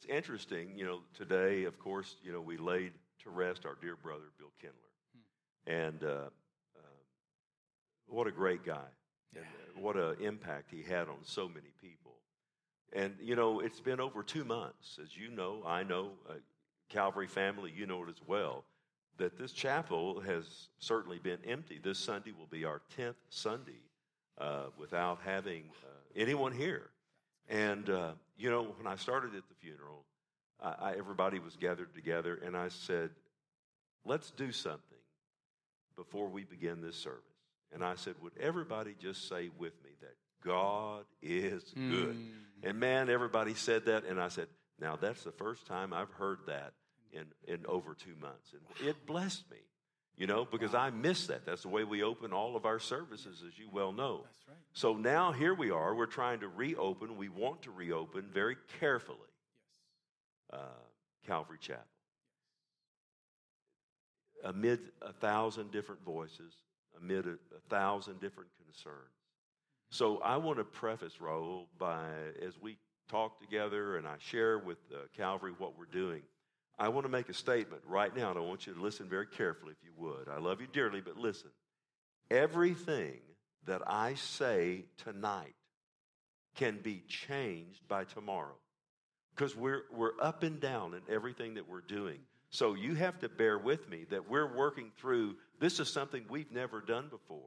It's interesting, today, of course, we laid to rest our dear brother, Bill Kindler. And what a great guy. And what an impact he had on so many people. And, it's been over 2 months, as you know, I know, Calvary family, you know it as well, that this chapel has certainly been empty. This Sunday will be our 10th Sunday without having anyone here. And, when I started at the funeral, everybody was gathered together, and I said, let's do something before we begin this service. And I said, would everybody just say with me that God is good? And man, everybody said that, and I said, now that's the first time I've heard that in over 2 months. And it blessed me, because I miss that. That's the way we open all of our services, as you well know. That's right. So now here we are. We're trying to reopen. We want to reopen very carefully Calvary Chapel. Amid 1,000 different voices, amid 1,000 different concerns. So I want to preface, Raul, by as we talk together and I share with Calvary what we're doing, I want to make a statement right now, and I want you to listen very carefully if you would. I love you dearly, but listen. Everything that I say tonight can be changed by tomorrow because we're up and down in everything that we're doing. So you have to bear with me that we're working through. This is something we've never done before.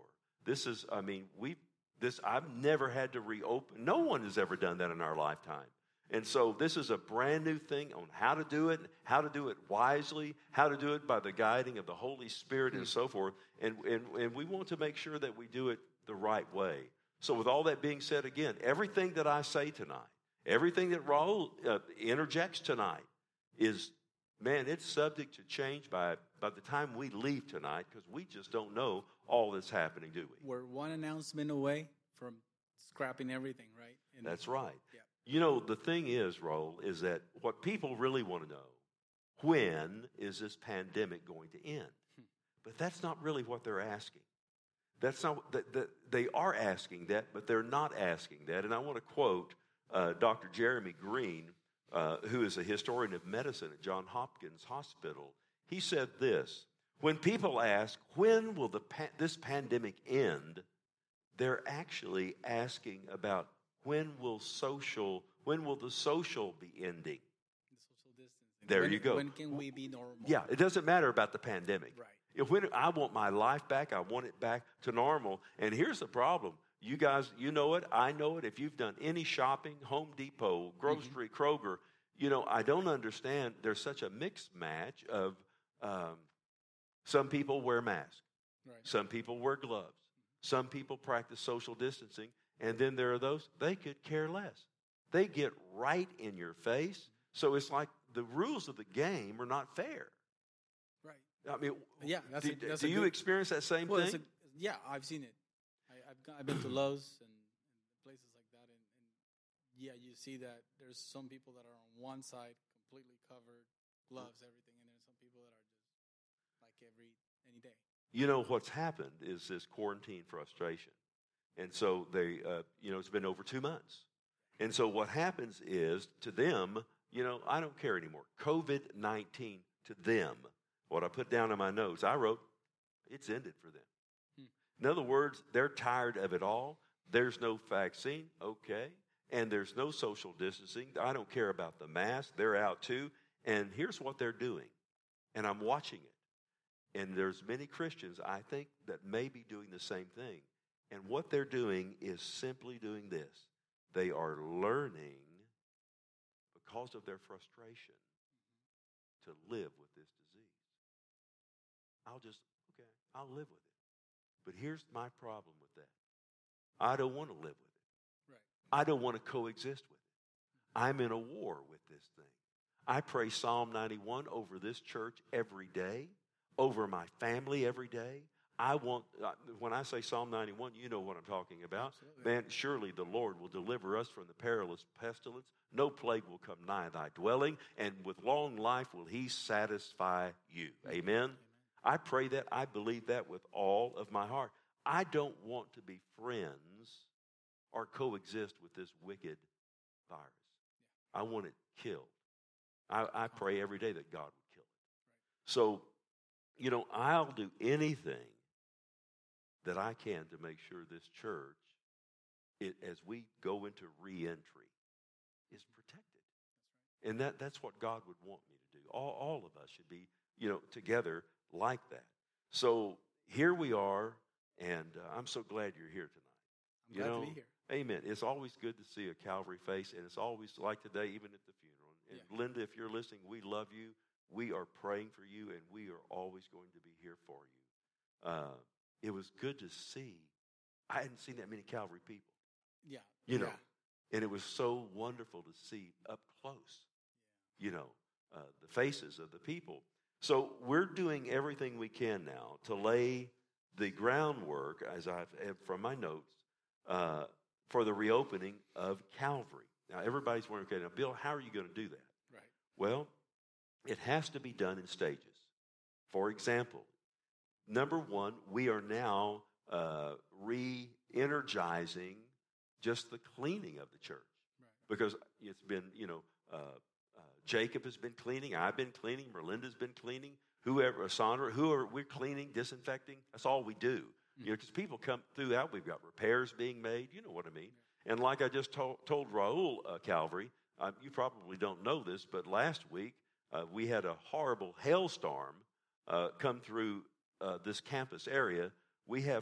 I've never had to reopen. No one has ever done that in our lifetime. And so this is a brand new thing on how to do it wisely, how to do it by the guiding of the Holy Spirit and so forth. And we want to make sure that we do it the right way. So with all that being said, again, everything that I say tonight, everything that Raul interjects tonight is, man, it's subject to change by the time we leave tonight because we just don't know all that's happening, do we? We're one announcement away from scrapping everything, right? That's right. Yeah. The thing is, Raul, is that what people really want to know, when is this pandemic going to end? But that's not really what they're asking. That's not that they are asking that, but they're not asking that. And I want to quote Dr. Jeremy Green, who is a historian of medicine at Johns Hopkins Hospital. He said this: when people ask, when will this pandemic end, they're actually asking about when will the social be ending? The social distancing. There you go. When can we be normal? Yeah, it doesn't matter about the pandemic. Right. When I want my life back, I want it back to normal. And here's the problem. You guys, you know it, I know it. If you've done any shopping, Home Depot, grocery, Kroger, I don't understand. There's such a mixed match of some people wear masks. Right. Some people wear gloves. Some people practice social distancing. And then there are those, they could care less. They get right in your face. So it's like the rules of the game are not fair. Right. I mean, yeah. Do you experience that same thing? Yeah, I've seen it. I've been to Lowe's and places like that, and yeah, you see that there's some people that are on one side completely covered, gloves, everything, and then some people that are just like any day. What's happened is this quarantine frustration. And so they, it's been over 2 months. And so what happens is to them, I don't care anymore. COVID-19 to them, what I put down in my notes, I wrote, it's ended for them. In other words, they're tired of it all. There's no vaccine, okay. And there's no social distancing. I don't care about the mask. They're out too. And here's what they're doing. And I'm watching it. And there's many Christians, I think, that may be doing the same thing. And what they're doing is simply doing this. They are learning, because of their frustration, to live with this disease. I'll live with it. But here's my problem with that. I don't want to live with it. Right. I don't want to coexist with it. I'm in a war with this thing. I pray Psalm 91 over this church every day, over my family every day. When I say Psalm 91, you know what I'm talking about. Absolutely. Man, surely the Lord will deliver us from the perilous pestilence. No plague will come nigh thy dwelling, and with long life will he satisfy you. Amen? I pray that. I believe that with all of my heart. I don't want to be friends or coexist with this wicked virus. I want it killed. I pray every day that God would kill it. So, I'll do anything that I can to make sure this church, as we go into reentry, is protected. And that's what God would want me to do. All of us should be, together like that. So here we are, and I'm so glad you're here tonight. I'm glad to be here. Amen. It's always good to see a Calvary face, and it's always like today, even at the funeral. And Linda, if you're listening, we love you. We are praying for you, and we are always going to be here for you. It was good to see. I hadn't seen that many Calvary people. Yeah. And it was so wonderful to see up close, the faces of the people. So we're doing everything we can now to lay the groundwork, as I've from my notes, for the reopening of Calvary. Now, everybody's wondering, okay, now, Bill, how are you going to do that? Right. Well, it has to be done in stages. For example, number one, we are now re-energizing just the cleaning of the church. Right. Because it's been, Jacob has been cleaning, I've been cleaning, Merlinda's been cleaning, Sandra, we're cleaning, disinfecting. That's all we do. Because people come throughout, we've got repairs being made, you know what I mean. And like I just told Raul Calvary, you probably don't know this, but last week we had a horrible hailstorm come through this campus area. We have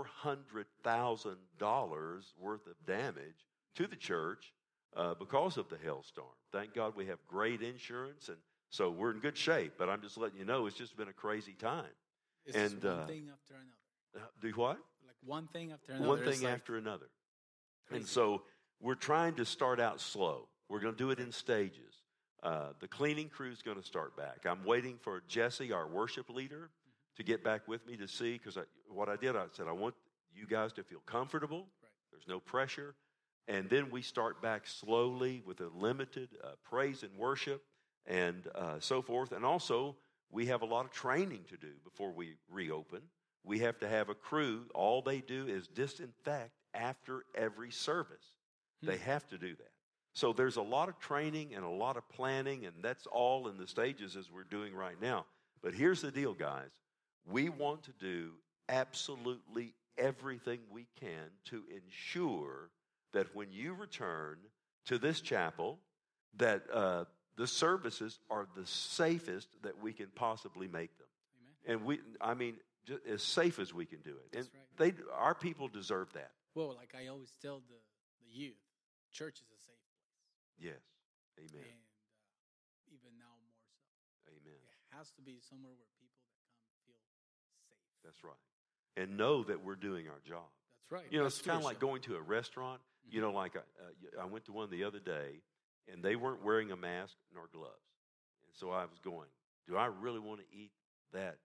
$400,000 worth of damage to the church because of the hailstorm. Thank God we have great insurance, and so we're in good shape. But I'm just letting you know, it's just been a crazy time. It's just one thing after another. Do what? Like one thing after another. One thing after another. Crazy. And so we're trying to start out slow. We're going to do it in stages. The cleaning crew is going to start back. I'm waiting for Jesse, our worship leader, to get back with me to see, because what I did, I said, I want you guys to feel comfortable. Right. There's no pressure. And then we start back slowly with a limited praise and worship and so forth. And also, we have a lot of training to do before we reopen. We have to have a crew. All they do is disinfect after every service. They have to do that. So there's a lot of training and a lot of planning, and that's all in the stages as we're doing right now. But here's the deal, guys. We want to do absolutely everything we can to ensure that when you return to this chapel, that the services are the safest that we can possibly make them. Amen. And just as safe as we can do it. That's and right. Our people deserve that. Well, like I always tell the youth, church is a safe place. Yes. Amen. And even now more so. Amen. It has to be somewhere where people that come feel safe. That's right. And know that we're doing our job. That's right. It's kind of like going to a restaurant. Mm-hmm. Like I went to one the other day, and they weren't wearing a mask nor gloves. And so I was going, do I really want to eat that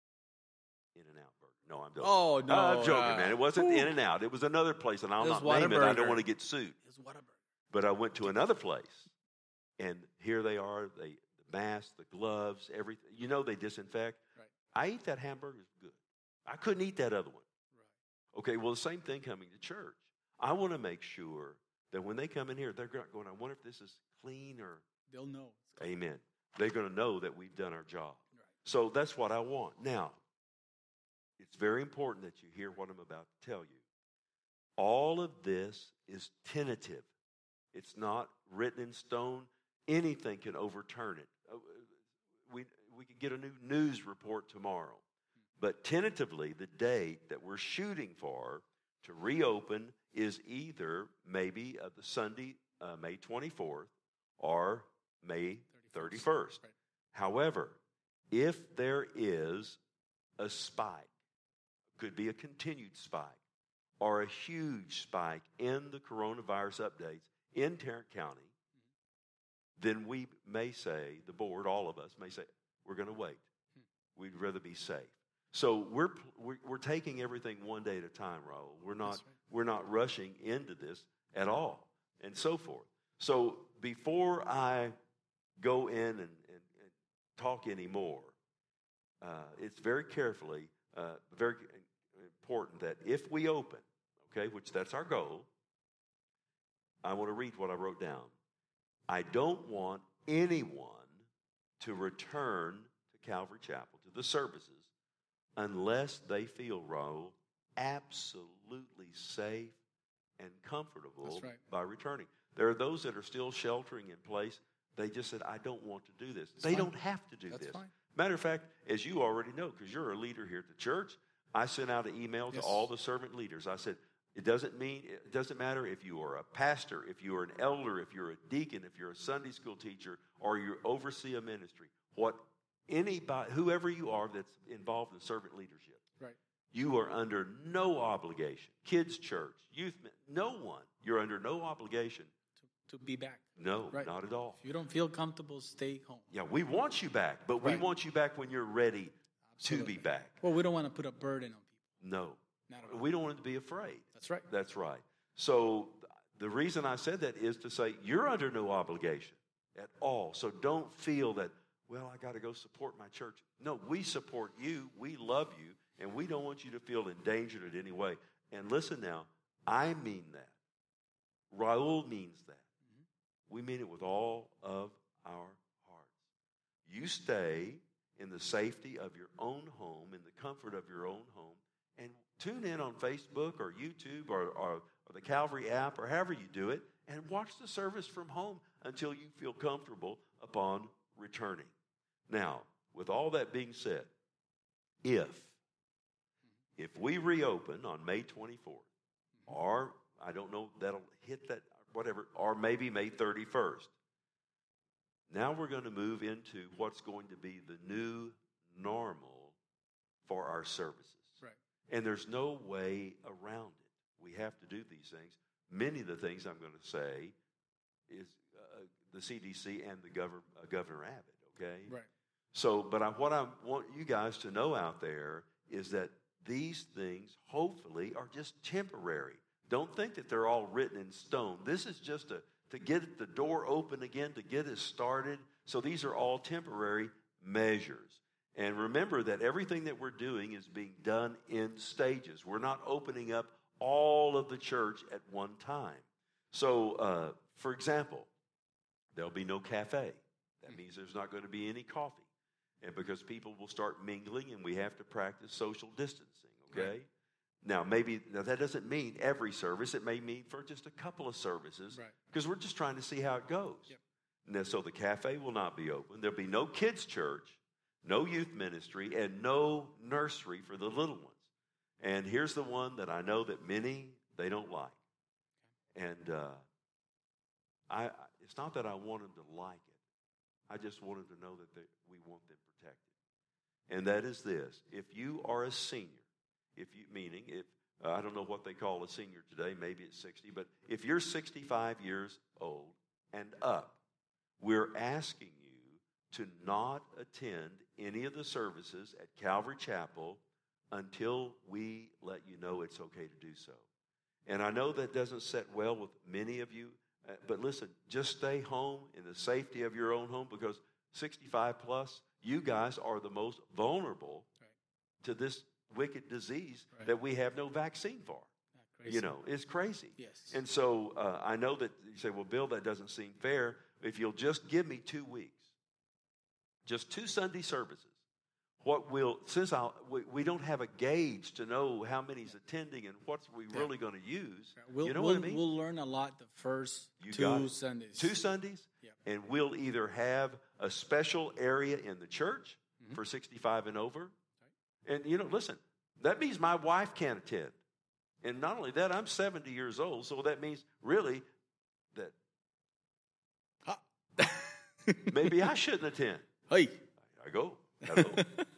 In-N-Out burger? No, I'm joking. Oh, no. I'm joking, man. It wasn't In-N-Out. It was another place, and I'll not name it. I don't want to get sued. It was Whataburger. But I went to another place, and here they are, the mask, the gloves, everything. They disinfect. Right. I ate that hamburger. It was good. I couldn't eat that other one. Right. Okay, well, the same thing coming to church. I want to make sure that when they come in here, they're going, I wonder if this is clean or... They'll know. Amen. They're going to know that we've done our job. Right. So that's what I want. Now, it's very important that you hear what I'm about to tell you. All of this is tentative. It's not written in stone. Anything can overturn it. We could get a new news report tomorrow. But tentatively, the date that we're shooting for to reopen is either maybe the Sunday, May 24th, or May 31st. Right. However, if there is a spike, could be a continued spike, or a huge spike in the coronavirus updates in Tarrant County, then we may say, the board, all of us may say, we're going to wait. We'd rather be safe. So we're taking everything one day at a time, Raul. We're not rushing into this at all, and so forth. So before I go in and talk anymore, it's very carefully, very important that if we open, okay, which that's our goal, I want to read what I wrote down. I don't want anyone to return to Calvary Chapel, to the services, unless they feel, Raul, absolutely safe and comfortable That's right. by returning. There are those that are still sheltering in place. They just said, I don't want to do this. That's they fine. don't have to do That's this. fine. Matter of fact, as you already know, because you're a leader here at the church, I sent out an email to Yes. all the servant leaders. I said, it doesn't matter if you are a pastor, if you are an elder, if you're a deacon, if you're a Sunday school teacher, or you oversee a ministry, whoever you are that's involved in servant leadership. Right. You are under no obligation. Kids' church, youth, no one. You're under no obligation. To be back. No, Right. not at all. If you don't feel comfortable, stay home. Yeah, we want you back, but we Right. want you back when you're ready Absolutely. to be back. Well, we don't want to put a burden on people. No, Not at all. we don't want to be afraid. That's right. That's right. So the reason I said that is to say you're under no obligation at all. So don't feel that, well, I got to go support my church. No, we support you. We love you. And we don't want you to feel endangered in any way. And listen now, I mean that. Raul means that. We mean it with all of our hearts. You stay in the safety of your own home, in the comfort of your own home, and tune in on Facebook or YouTube or the Calvary app or however you do it, and watch the service from home until you feel comfortable upon returning. Now, with all that being said, if we reopen on May 24th, or I don't know, that'll hit that, whatever, or maybe May 31st, now we're going to move into what's going to be the new normal for our services. Right. And there's no way around it. We have to do these things. Many of the things I'm going to say is the CDC and the Governor Abbott, okay? Right. So, but what I want you guys to know out there is that these things, hopefully, are just temporary. Don't think that they're all written in stone. This is just to get the door open again, to get us started. So these are all temporary measures. And remember that everything that we're doing is being done in stages. We're not opening up all of the church at one time. So, for example, there'll be no cafe. That means there's not going to be any coffee. And because people will start mingling and we have to practice social distancing, okay? Right. Now, that doesn't mean every service. It may mean for just a couple of services. Right. Because we're just trying to see how it goes. Yep. And so the cafe will not be open. There'll be no kids' church, no youth ministry, and no nursery for the little ones. And here's the one that I know that many, they don't like. And it's not that I want them to like it. I just want them to know that we want them protected. And that is this. If you are a senior, meaning I don't know what they call a senior today, maybe it's 60, but if you're 65 years old and up, we're asking you to not attend any of the services at Calvary Chapel until we let you know it's okay to do so. And I know that doesn't sit well with many of you, but listen, just stay home in the safety of your own home, because 65 plus, you guys are the most vulnerable to this wicked disease that we have no vaccine for. Crazy. You know, it's crazy. Yes. And so I know that you say, well, Bill, that doesn't seem fair. If you'll just give me 2 weeks, just 2 Sunday services, we don't have a gauge to know how many's attending and what we really going to use. You know what I mean? We'll learn a lot the first 2 Sundays. 2 Sundays? Yeah. And we'll either have a special area in the church for 65 and over. Right. And, listen, that means my wife can't attend. And not only that, I'm 70 years old, so that means really that maybe I shouldn't attend. Hey. I go. Hello.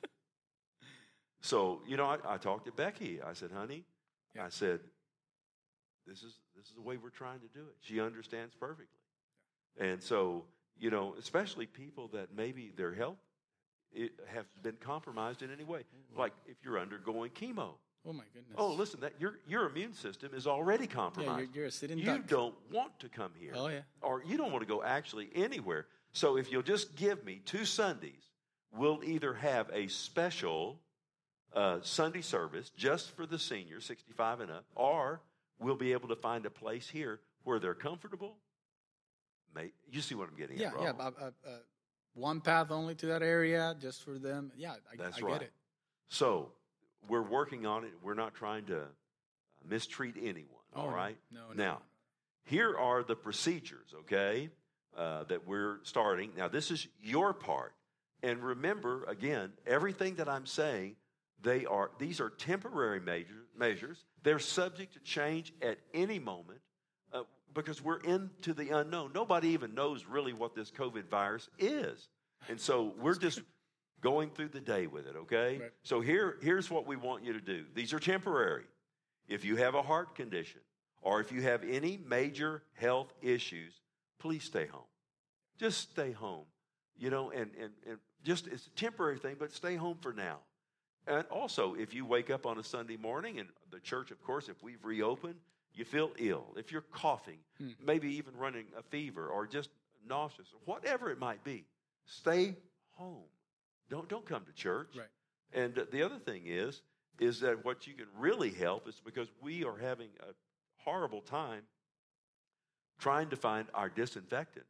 So, I talked to Becky. I said, honey, I said, this is the way we're trying to do it. She understands perfectly. And so, especially people that maybe their health have been compromised in any way. Like if you're undergoing chemo. Oh, my goodness. Oh, listen, that your immune system is already compromised. Yeah, you're a sitting You duck. don't want to come here. Oh, yeah. Or you don't want to go actually anywhere. So if you'll just give me 2 Sundays, we'll either have a special Sunday service just for the seniors, 65 and up, or we'll be able to find a place here where they're comfortable. You see what I'm getting at, Rob? Yeah. one path only to that area just for them. Yeah, That's I right. get it. So we're working on it. We're not trying to mistreat anyone, all right? No. Now, here are the procedures, okay, that we're starting. Now, this is your part. And remember, again, everything that I'm saying, these are temporary measures. They're subject to change at any moment because we're into the unknown. Nobody even knows really what this COVID virus is. And so we're just going through the day with it, okay? Right. So here's what we want you to do. These are temporary. If you have a heart condition or if you have any major health issues, please stay home. Just stay home, and just it's a temporary thing, but stay home for now. And also, if you wake up on a Sunday morning and the church, of course, if we've reopened, you feel ill, if you're coughing, maybe even running a fever or just nauseous, whatever it might be, stay home. Don't come to church. Right. And the other thing is that what you can really help is because we are having a horrible time trying to find our disinfectants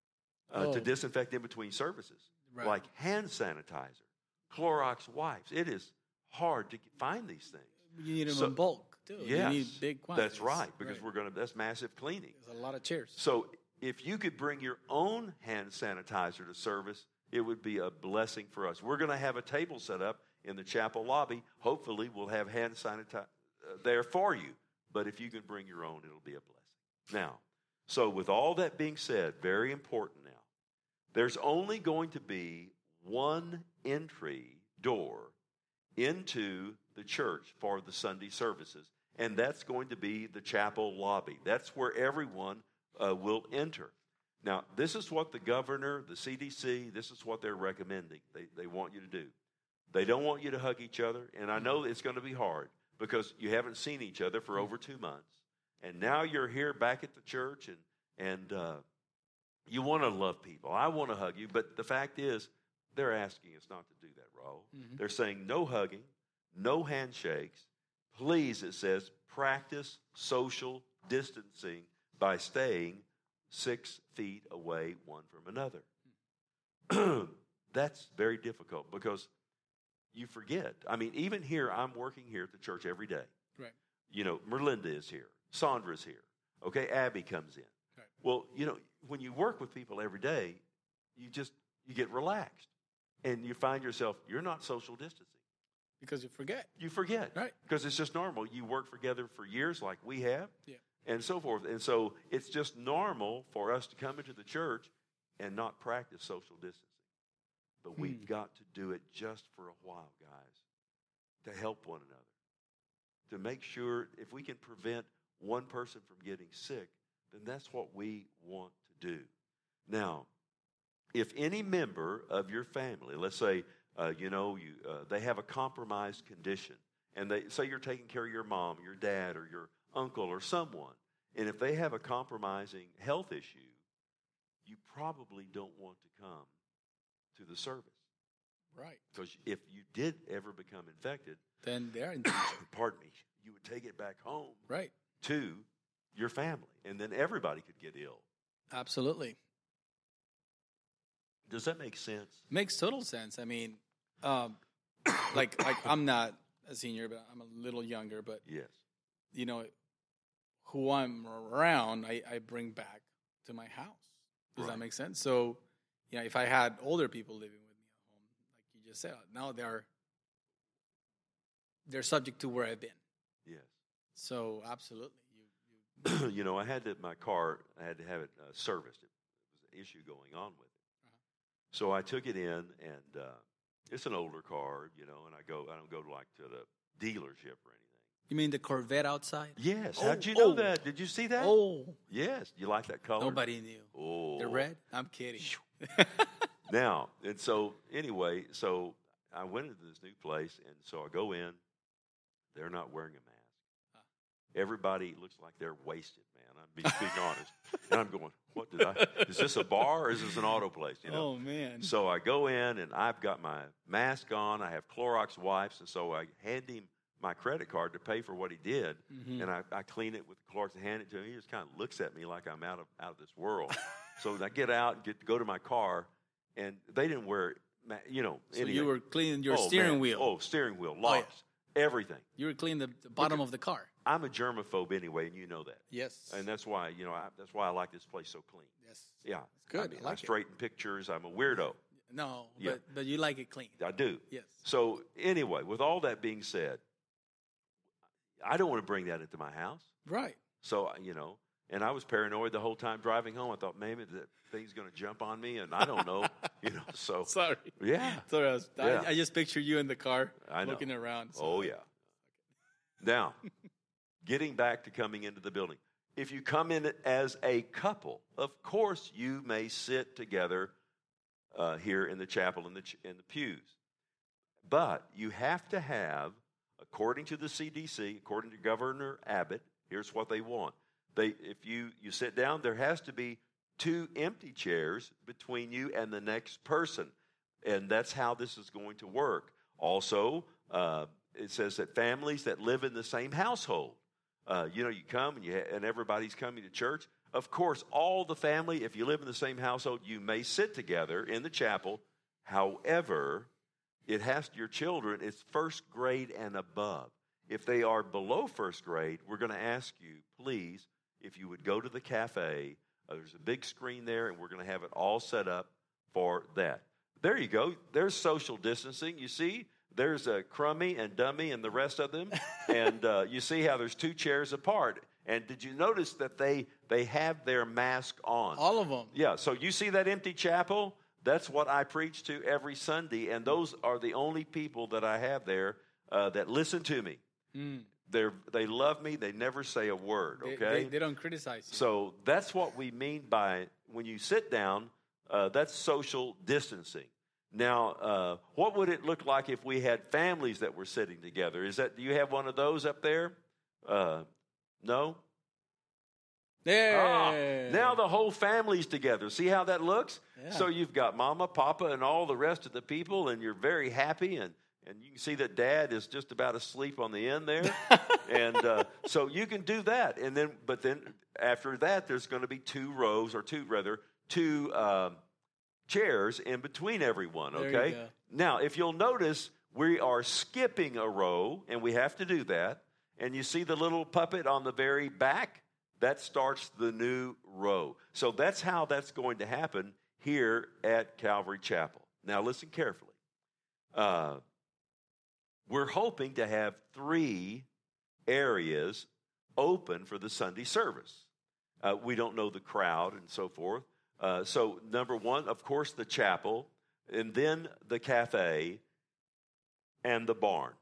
to disinfect in between services, Right. like hand sanitizer, Clorox wipes. It is hard to find these things. You need them in bulk, too. Yes, You need big quantities. that's right, because that's massive cleaning. There's a lot of chairs. So if you could bring your own hand sanitizer to service, it would be a blessing for us. We're going to have a table set up in the chapel lobby. Hopefully, we'll have hand sanitizer there for you. But if you can bring your own, it'll be a blessing. Now, so with all that being said, very important now, there's only going to be one entry door into the church for the Sunday services, and that's going to be the chapel lobby. That's where everyone will enter. Now, this is what the governor, the CDC, this is what they're recommending. They want you to do. They don't want you to hug each other, and I know it's going to be hard because you haven't seen each other for over 2 months. And now you're here back at the church, and you want to love people. I want to hug you, but the fact is they're asking us not to do that, Raul. Mm-hmm. They're saying no hugging, no handshakes. Please, it says, practice social distancing by staying 6 feet away one from another. That's very difficult because you forget. I mean, even here, I'm working here at the church every day. Right. Merlinda is here. Sandra's here. Okay, Abby comes in. Right. Well, when you work with people every day, you get relaxed. And you find yourself, you're not social distancing. Because you forget. You forget. Right. Because it's just normal. You work together for years like we have. Yeah. And so forth. And so it's just normal for us to come into the church and not practice social distancing. But we've got to do it just for a while, guys, to help one another, to make sure if we can prevent one person from getting sick, then that's what we want to do. Now, if any member of your family, let's say, they have a compromised condition, and they say you're taking care of your mom, your dad, or your uncle, or someone, and if they have a compromising health issue, you probably don't want to come to the service. Right. Because if you did ever become infected, then they're in danger. pardon me, you would take it back home Right. to your family, and then everybody could get ill. Absolutely. Does that make sense? Makes total sense. I mean, like I'm not a senior, but I'm a little younger. But Yes. Who I'm around, I bring back to my house. Does Right. that make sense? So, if I had older people living with me at home, like you just said, now they're subject to where I've been. Yes. So, absolutely, I had my car, I had to have it serviced. It was an issue going on with it. So I took it in, and it's an older car, and I don't go to the dealership or anything. You mean the Corvette outside? Yes. Oh, How'd you know oh. that? Did you see that? Oh, Yes. You like that color? nobody knew. Oh. The red? I'm kidding. Now, and so anyway, so I went into this new place, and so I go in. They're not wearing a mask. Everybody looks like they're wasted, man. I'm being honest. And I'm going, is this a bar or is this an auto place? Oh, man. So I go in, and I've got my mask on. I have Clorox wipes, and so I hand him my credit card to pay for what he did, and I clean it with Clorox and hand it to him. He just kind of looks at me like I'm out of this world. So I get out and go to my car, and they didn't wear, So anything. you were cleaning your Oh, steering man. wheel. Oh, steering wheel, yeah. locks, everything. You were cleaning the bottom of the car. I'm a germaphobe anyway, and you know that. Yes. And that's why, that's why I like this place so clean. Yes. Yeah. Good. I like I it. straighten pictures. I'm a weirdo. No, Yeah. but you like it clean. I do. Yes. So anyway, with all that being said, I don't want to bring that into my house. Right. So, and I was paranoid the whole time driving home. I thought, maybe that thing's going to jump on me, and I don't know, so. Sorry. Yeah. Sorry. Yeah. I just picture you in the car I know. looking around. So. Oh, yeah. Now, getting back to coming into the building. If you come in as a couple, of course you may sit together here in the chapel in the pews. But you have to have, according to the CDC, according to Governor Abbott, here's what they want. If you sit down, there has to be 2 empty chairs between you and the next person. And that's how this is going to work. Also, it says that families that live in the same household, you come and everybody's coming to church. Of course, all the family, if you live in the same household, you may sit together in the chapel. However, it has your children, it's first grade and above. If they are below first grade, we're going to ask you, please, if you would go to the cafe. There's a big screen there, and we're going to have it all set up for that. There you go. There's social distancing. You see, there's a Crummy and Dummy and the rest of them. And you see how there's 2 chairs apart. And did you notice that they have their mask on? All of them. Yeah, so you see that empty chapel? That's what I preach to every Sunday, and those are the only people that I have there that listen to me. Mm. They love me. They never say a word, okay? They don't criticize you. So that's what we mean by when you sit down, that's social distancing. Now, what would it look like if we had families that were sitting together? Do you have one of those up there? No? Yeah. Now the whole family's together. See how that looks? Yeah. So you've got Mama, Papa, and all the rest of the people, and you're very happy, and you can see that Dad is just about asleep on the end there. And so you can do that. But then after that, there's going to be 2 chairs in between everyone, okay? There you go. Now, if you'll notice, we are skipping a row, and we have to do that. And you see the little puppet on the very back? That starts the new row. So that's how that's going to happen here at Calvary Chapel. Now, listen carefully. We're hoping to have 3 areas open for the Sunday service. We don't know the crowd and so forth. So number 1, of course, the chapel, and then the cafe and the barn.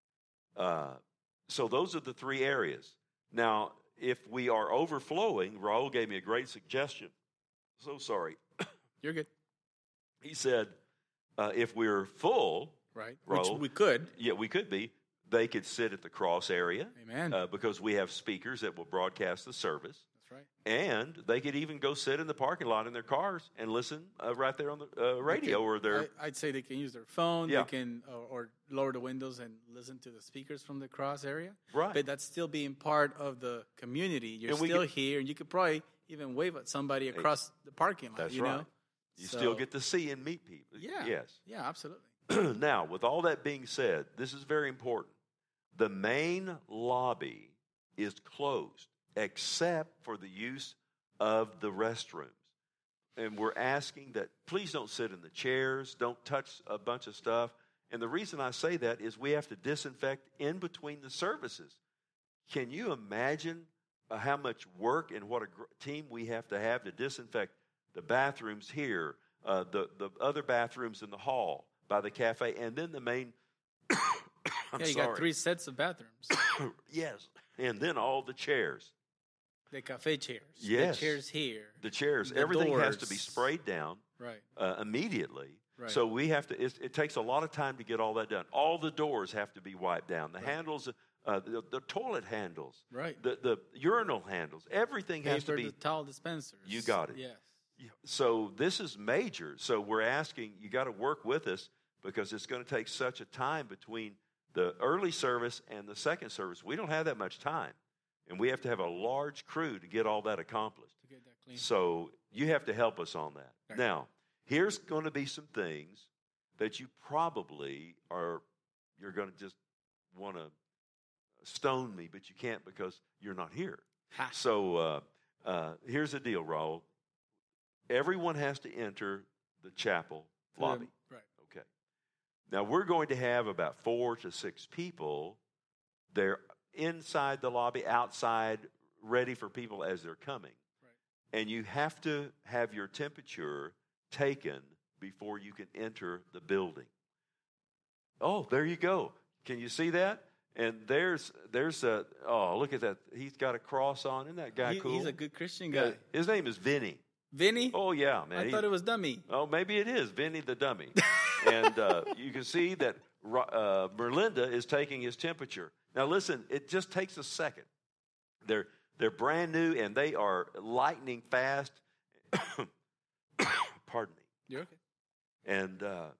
So those are the 3 areas. Now, if we are overflowing, Raul gave me a great suggestion. So sorry. You're good. He said, if we're full, Right. Raul, Which we could. Yeah, we could be. They could sit at the cross area. Amen. Because we have speakers that will broadcast the service. That's right. And they could even go sit in the parking lot in their cars and listen right there on the radio or their. I'd say they can use their phone. Yeah. They can or lower the windows and listen to the speakers from the cross area. Right. But that's still being part of the community. You're And we still get- here, and you could probably even wave at somebody across the parking lot. That's you right. know? You So- still get to see and meet people. Yeah. Yes. Yeah, absolutely. Now, with all that being said, this is very important. The main lobby is closed except for the use of the restrooms. And we're asking that please don't sit in the chairs, don't touch a bunch of stuff. And the reason I say that is we have to disinfect in between the services. Can you imagine how much work and what a team we have to disinfect the bathrooms here, the other bathrooms in the hall, by the cafe, and then the main. You got 3 sets of bathrooms. Yes, and then all the chairs. The cafe chairs. Yes. The chairs here. The chairs. The Everything has to doors. be sprayed down Right. immediately. Right. So we have to. It takes a lot of time to get all that done. All the doors have to be wiped down. The handles, the toilet handles, Right. the urinal handles. Everything has to Paper be. towel dispensers. You got it. Yes. So this is major. So we're asking you got to work with us because it's going to take such a time between the early service and the second service. We don't have that much time, and we have to have a large crew to get all that accomplished. To get that clean. So you have to help us on that. Right. Now, here's going to be some things that you probably you're going to just want to stone me, but you can't because you're not here. Ha. So here's the deal, Raul. Everyone has to enter the chapel lobby. Right. Okay. Now, we're going to have about 4 to 6 people. They're inside the lobby, outside, ready for people as they're coming. Right. And you have to have your temperature taken before you can enter the building. Oh, there you go. Can you see that? And there's look at that. He's got a cross on. Isn't that guy cool? He's a good Christian guy. His name is Vinny. Vinny? Oh, yeah, man. I thought it was Dummy. Oh, maybe it is Vinny the Dummy. And you can see that Merlinda is taking his temperature. Now, listen, it just takes a second. They're brand new, and they are lightning fast. Pardon me. You're okay. And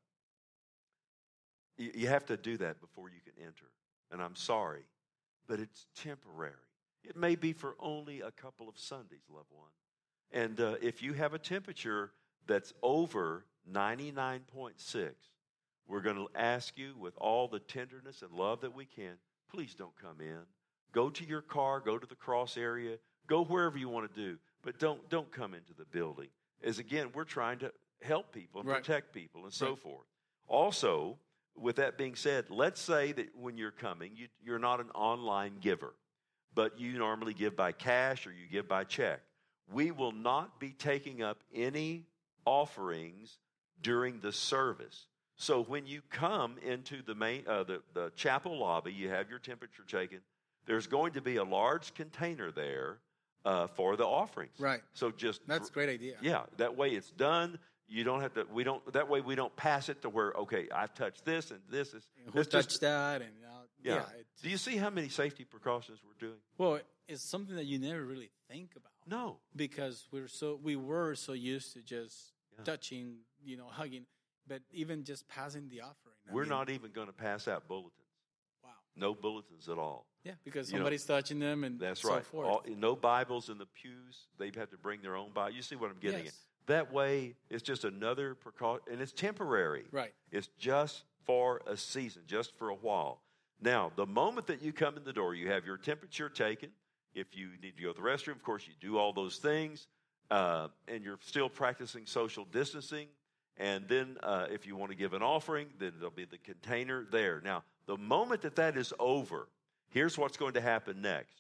you have to do that before you can enter. And I'm sorry, but it's temporary. It may be for only a couple of Sundays, loved one. And if you have a temperature that's over 99.6, we're going to ask you with all the tenderness and love that we can, please don't come in. Go to your car, go to the cross area, go wherever you want to do, but don't come into the building. As again, we're trying to help people and protect people and so forth. Also, with that being said, let's say that when you're coming, you're not an online giver, but you normally give by cash or you give by check. We will not be taking up any offerings during the service. So when you come into the main the chapel lobby, you have your temperature taken. There's going to be a large container there for the offerings. Right. So that's a great idea. Yeah, that way it's done. You don't have to. That way we don't pass it to where I've touched this and this is. Who touched that? And yeah. Do you see how many safety precautions we're doing? Well, it's something that you never really think about. No, because we were so used to just touching, hugging, but even just passing the offering. We're not even going to pass out bulletins. Wow. No bulletins at all. Yeah, because somebody's touching them and that's so right. forth. No Bibles in the pews. They've had to bring their own Bible. You see what I'm getting at? Yes. That way, it's just another precaution, and it's temporary. Right. It's just for a season, just for a while. Now, the moment that you come in the door, you have your temperature taken. If you need to go to the restroom, of course, you do all those things, and you're still practicing social distancing. And then if you want to give an offering, then there'll be the container there. Now, the moment that is over, here's what's going to happen next.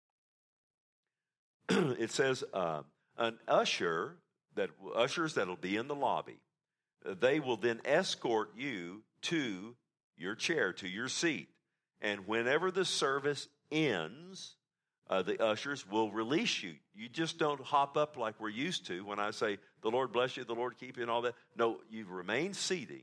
It says an ushers that'll be in the lobby, they will then escort you to your chair, to your seat. And whenever the service ends, the ushers will release you. You just don't hop up like we're used to when I say, the Lord bless you, the Lord keep you, and all that. No, you remain seated.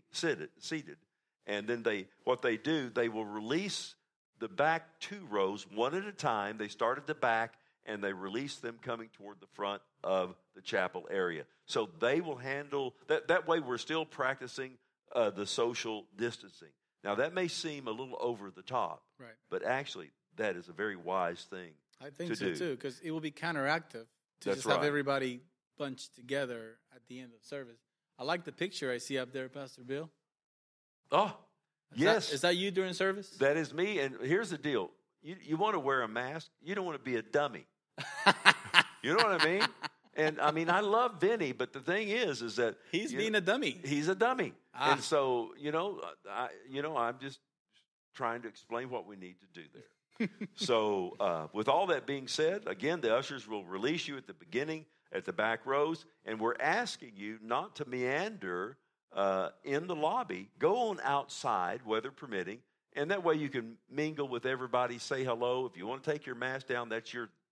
And then they will release the back 2 rows one at a time. They start at the back, and they release them coming toward the front of the chapel area. So they will handle, that way we're still practicing the social distancing. Now, that may seem a little over the top, right? But actually, that is a very wise thing. I think so, too, because it will be counteractive to just have everybody bunched together at the end of service. I like the picture I see up there, Pastor Bill. Oh, yes. Is that you during service? That is me, and here's the deal. You want to wear a mask. You don't want to be a dummy. You know what I mean? And, I love Vinny, but the thing is that... He's being a dummy. He's a dummy. And so, I'm just trying to explain what we need to do there. So with all that being said, again, the ushers will release you at the beginning, at the back rows, and we're asking you not to meander in the lobby. Go on outside, weather permitting, and that way you can mingle with everybody, say hello. If you want to take your mask down, that's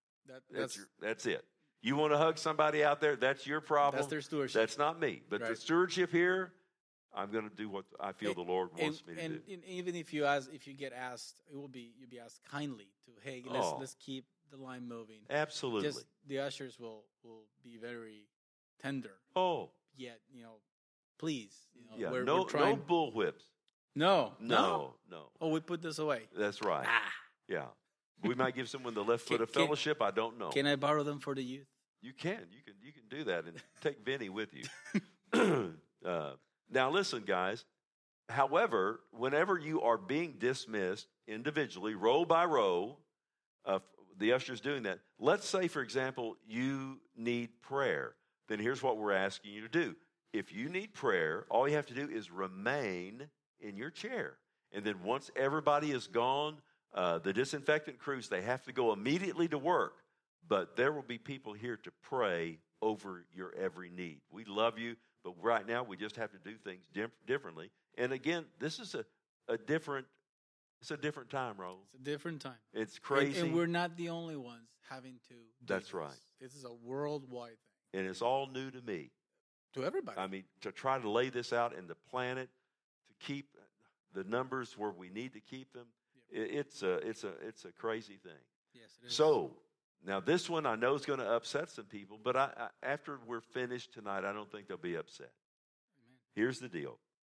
it. You want to hug somebody out there, that's your problem. That's their stewardship. That's not me. But the stewardship here, I'm going to do what I feel the Lord wants me to do. And even if you get asked, you'll be asked kindly to, hey, let's keep the line moving. Absolutely. Just the ushers will be very tender. Oh. Yet, please. No bullwhips. No. Oh, we put this away. That's right. Yeah. We might give someone the left foot of fellowship. I don't know. Can I borrow them for the youth? You can do that and take Vinny with you. Now, listen, guys. However, whenever you are being dismissed individually, row by row, the usher's doing that. Let's say, for example, you need prayer. Then here's what we're asking you to do. If you need prayer, all you have to do is remain in your chair. And then once everybody is gone, the disinfectant crews, they have to go immediately to work. But there will be people here to pray over your every need. We love you, but right now we just have to do things differently. And again, this is a different time, Raul. It's a different time. It's crazy. And we're not the only ones having to do That's this. right. This is a worldwide thing. And it's all new to me. To everybody. I mean, to try to lay this out and to plan it, to keep the numbers where we need to keep them, it's a crazy thing. Yes, it is. So, now this one I know is going to upset some people, but I after we're finished tonight, I don't think they'll be upset. Amen. Here's the deal.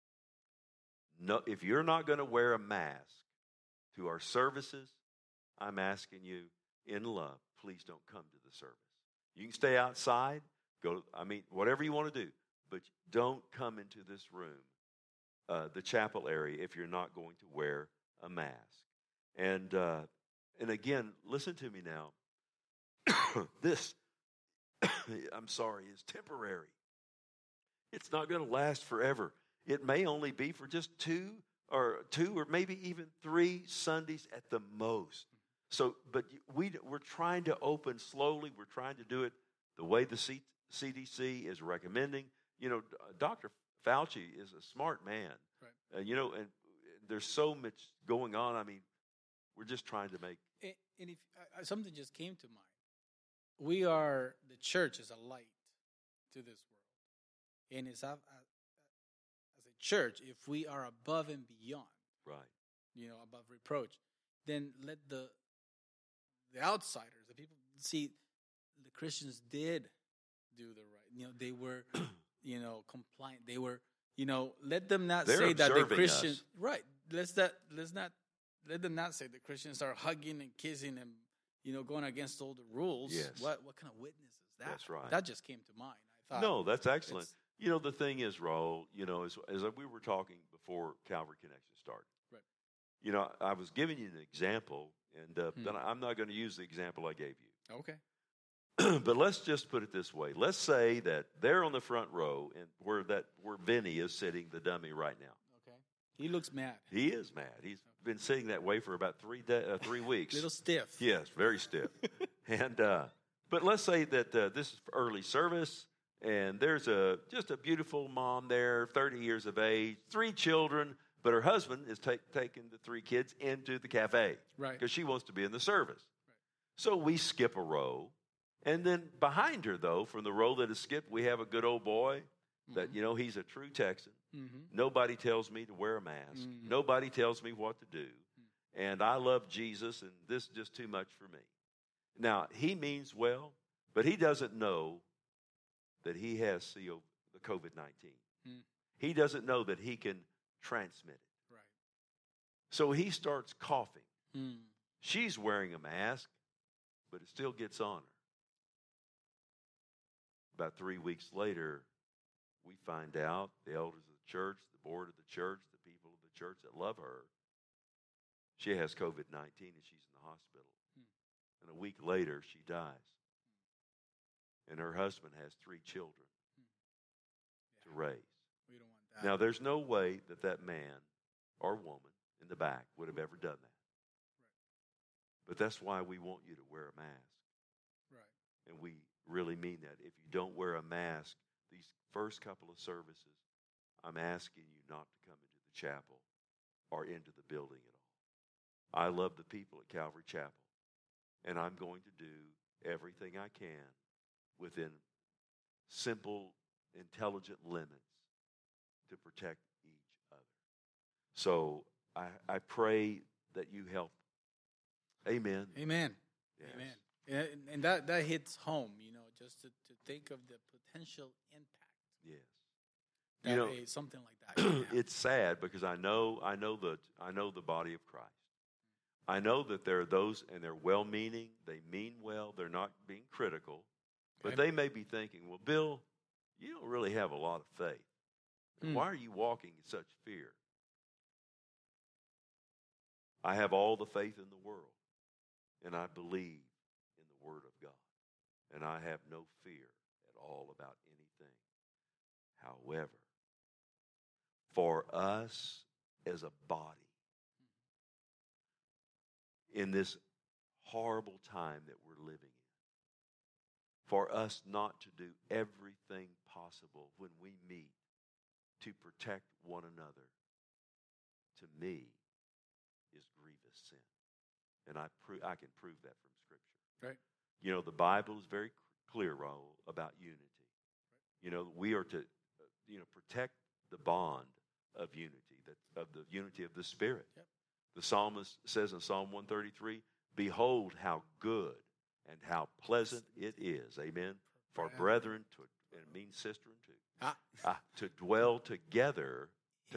No, if you're not going to wear a mask to our services, I'm asking you in love, please don't come to the service. You can stay outside, whatever you want to do, but don't come into this room, the chapel area, if you're not going to wear a mask. And again, listen to me now. This, I'm sorry, is temporary. It's not going to last forever. It may only be for just two or maybe even 3 Sundays at the most. So, but we're trying to open slowly. We're trying to do it the way the CDC is recommending. You know, Dr. Fauci is a smart man. Right. And there's so much going on. I mean, we're just trying to make. And if something just came to mind, the church is a light to this world, and as a church, if we are above and beyond, right, above reproach, then let the outsiders, the people see the Christians did do the right. They were, compliant. They were, let them not say that the Christians, right? Let them not say the Christians are hugging and kissing and, going against all the rules. Yes. What kind of witness is that? That's right. That just came to mind. I thought, no, that's excellent. The thing is, Raul, as we were talking before Calvary Connection started, right? I was giving you an example, and then I'm not going to use the example I gave you. Okay. But let's just put it this way. Let's say that they're on the front row, and where Vinny is sitting, the dummy right now. Okay. He looks mad. He is mad. He's been sitting that way for about 3 weeks. Little stiff. Yes, very stiff. And but let's say that this is early service. And there's just a beautiful mom there, 30 years of age, 3 children, but her husband is taking the 3 kids into the cafe. Right. Because she wants to be in the service. Right. So we skip a row. And then behind her, though, from the row that is skipped, we have a good old boy that, he's a true Texan. Mm-hmm. Nobody tells me to wear a mask. Mm-hmm. Nobody tells me what to do. Mm-hmm. And I love Jesus, and this is just too much for me. Now, he means well, but he doesn't know that he has the COVID-19. He doesn't know that he can transmit it. Right. So he starts coughing. She's wearing a mask, but it still gets on her. About 3 weeks later, we find out, the elders of the church, the board of the church, the people of the church that love her, she has COVID-19 and she's in the hospital. And a week later, she dies. And her husband has 3 children to raise. We don't want that. Now, there's no way that man or woman in the back would have ever done that. Right. But that's why we want you to wear a mask. Right. And we really mean that. If you don't wear a mask, these first couple of services, I'm asking you not to come into the chapel or into the building at all. I love the people at Calvary Chapel, and I'm going to do everything I can within simple, intelligent limits to protect each other. So I pray that you help. Amen. Amen. Yes. Amen. And that hits home, just to think of the potential impact. Yes. Something like that. It's sad because I know the body of Christ. I know that there are those, and they're well-meaning. They mean well. They're not being critical. But they may be thinking, well, Bill, you don't really have a lot of faith. Why are you walking in such fear? I have all the faith in the world, and I believe in the Word of God, and I have no fear at all about anything. However, for us as a body, in this horrible time that we're living in, for us not to do everything possible when we meet to protect one another, to me, is grievous sin. And I can prove that from Scripture. Right. You know, the Bible is very clear, Raul, about unity. Right. You know, we are to, protect the bond of unity, of the unity of the Spirit. Yep. The psalmist says in Psalm 133, behold how good and how pleasant it is, amen, for brethren, and it means sister and two, to dwell together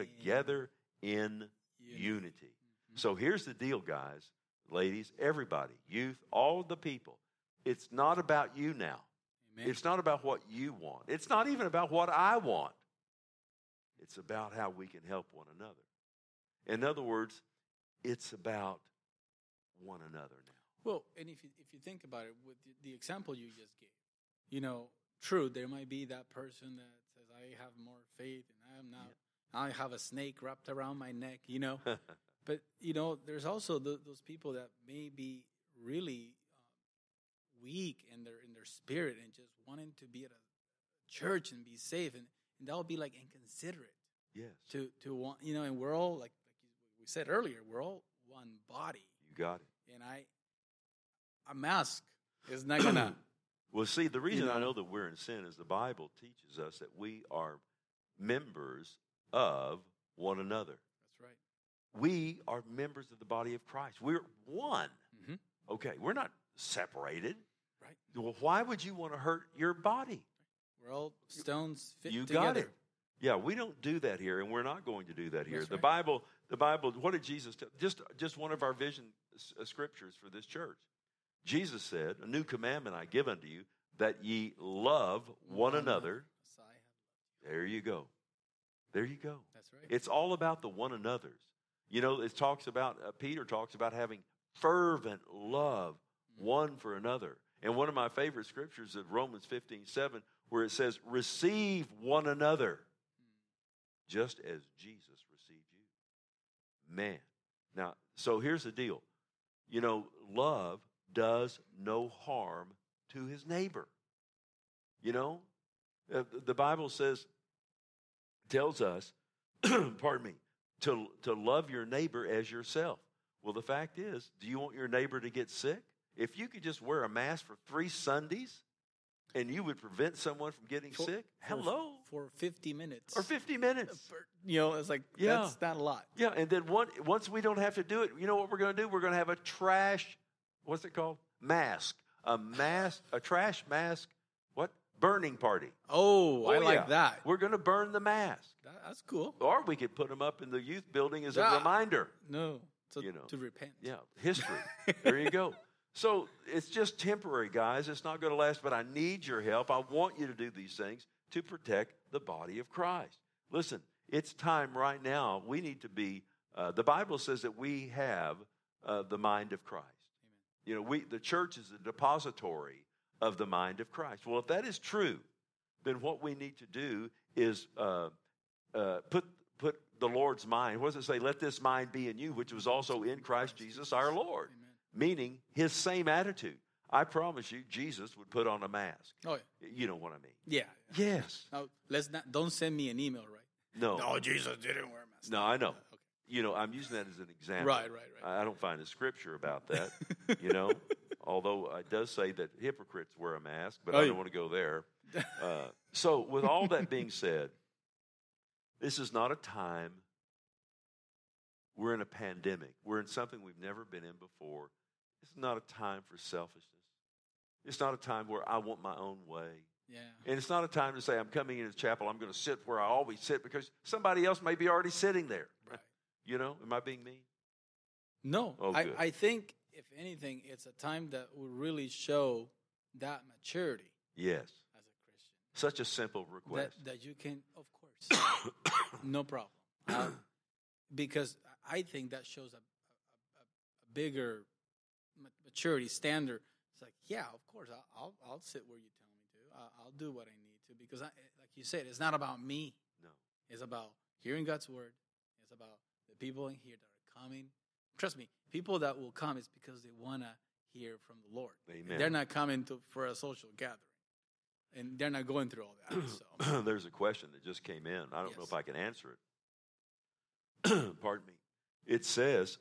in unity. Mm-hmm. So here's the deal, guys, ladies, everybody, youth, all the people. It's not about you now. Amen. It's not about what you want. It's not even about what I want. It's about how we can help one another. In other words, it's about one another now. Well, and if you think about it, with the example you just gave, true, there might be that person that says, I have more faith and I am not. Yeah. I have a snake wrapped around my neck, But, there's also those people that may be really weak in their spirit and just wanting to be at a church and be safe. And that would be like inconsiderate. Yes. To want, and we're all, like we said earlier, we're all one body. You got it. And a mask is not going to. Well, see, the reason I know that we're in sin is the Bible teaches us that we are members of one another. That's right. We are members of the body of Christ. We're one. Mm-hmm. Okay, we're not separated. Right. Well, why would you want to hurt your body? We're all stones fit you together. Got it. Yeah, we don't do that here, and we're not going to do that here. That's The right. Bible. What did Jesus tell? Just one of our vision scriptures for this church. Jesus said, "A new commandment I give unto you, that ye love one another." There you go. There you go. That's right. It's all about the one another's. It talks about Peter talks about having fervent love one for another. And one of my favorite scriptures is Romans 15:7, where it says, "Receive one another, just as Jesus received you." Man. Now, so here's the deal. Love does no harm to his neighbor. The Bible tells us, pardon me, to love your neighbor as yourself. Well, the fact is, do you want your neighbor to get sick? If you could just wear a mask for 3 Sundays and you would prevent someone from getting sick, hello. For 50 minutes. Or 50 minutes. It's like, that's not a lot. Yeah, and then once we don't have to do it, you know what we're going to do? We're going to have a trash, what's it called? Mask. A trash mask, what? Burning party. Oh, I like that. We're going to burn the mask. That's cool. Or we could put them up in the youth building as a reminder. No, to repent. Yeah, history. There you go. So it's just temporary, guys. It's not going to last, but I need your help. I want you to do these things to protect the body of Christ. Listen, it's time right now. We need to be, the Bible says that we have the mind of Christ. Amen. The church is a depository of the mind of Christ. Well, if that is true, then what we need to do is put the Lord's mind. What does it say? Let this mind be in you, which was also in Christ Jesus our Lord. Amen. Meaning his same attitude. I promise you, Jesus would put on a mask. Oh, yeah. You know what I mean? Yeah. Yes. Now, don't send me an email, right? No, Jesus didn't wear a mask. No, I know. Okay. I'm using that as an example. Right. I don't find a scripture about that, although it does say that hypocrites wear a mask, but I don't want to go there. So with all that being said, this is not a time. We're in a pandemic. We're in something we've never been in before. It's not a time for selfishness. It's not a time where I want my own way. Yeah. And it's not a time to say, I'm coming into the chapel, I'm going to sit where I always sit, because somebody else may be already sitting there. Right. Am I being mean? No. Oh, good. I think, if anything, it's a time that will really show that maturity. Yes. As a Christian. Such a simple request. That you can, of course, no problem. Because I think that shows a bigger maturity standard. It's like, yeah, of course, I'll sit where you tell me to. I'll do what I need to, because like you said, it's not about me. No. It's about hearing God's word. It's about the people in here that are coming. Trust me, people that will come is because they want to hear from the Lord. Amen. They're not coming for a social gathering. And they're not going through all that. So. There's a question that just came in. I don't know if I can answer it. Pardon me. It says,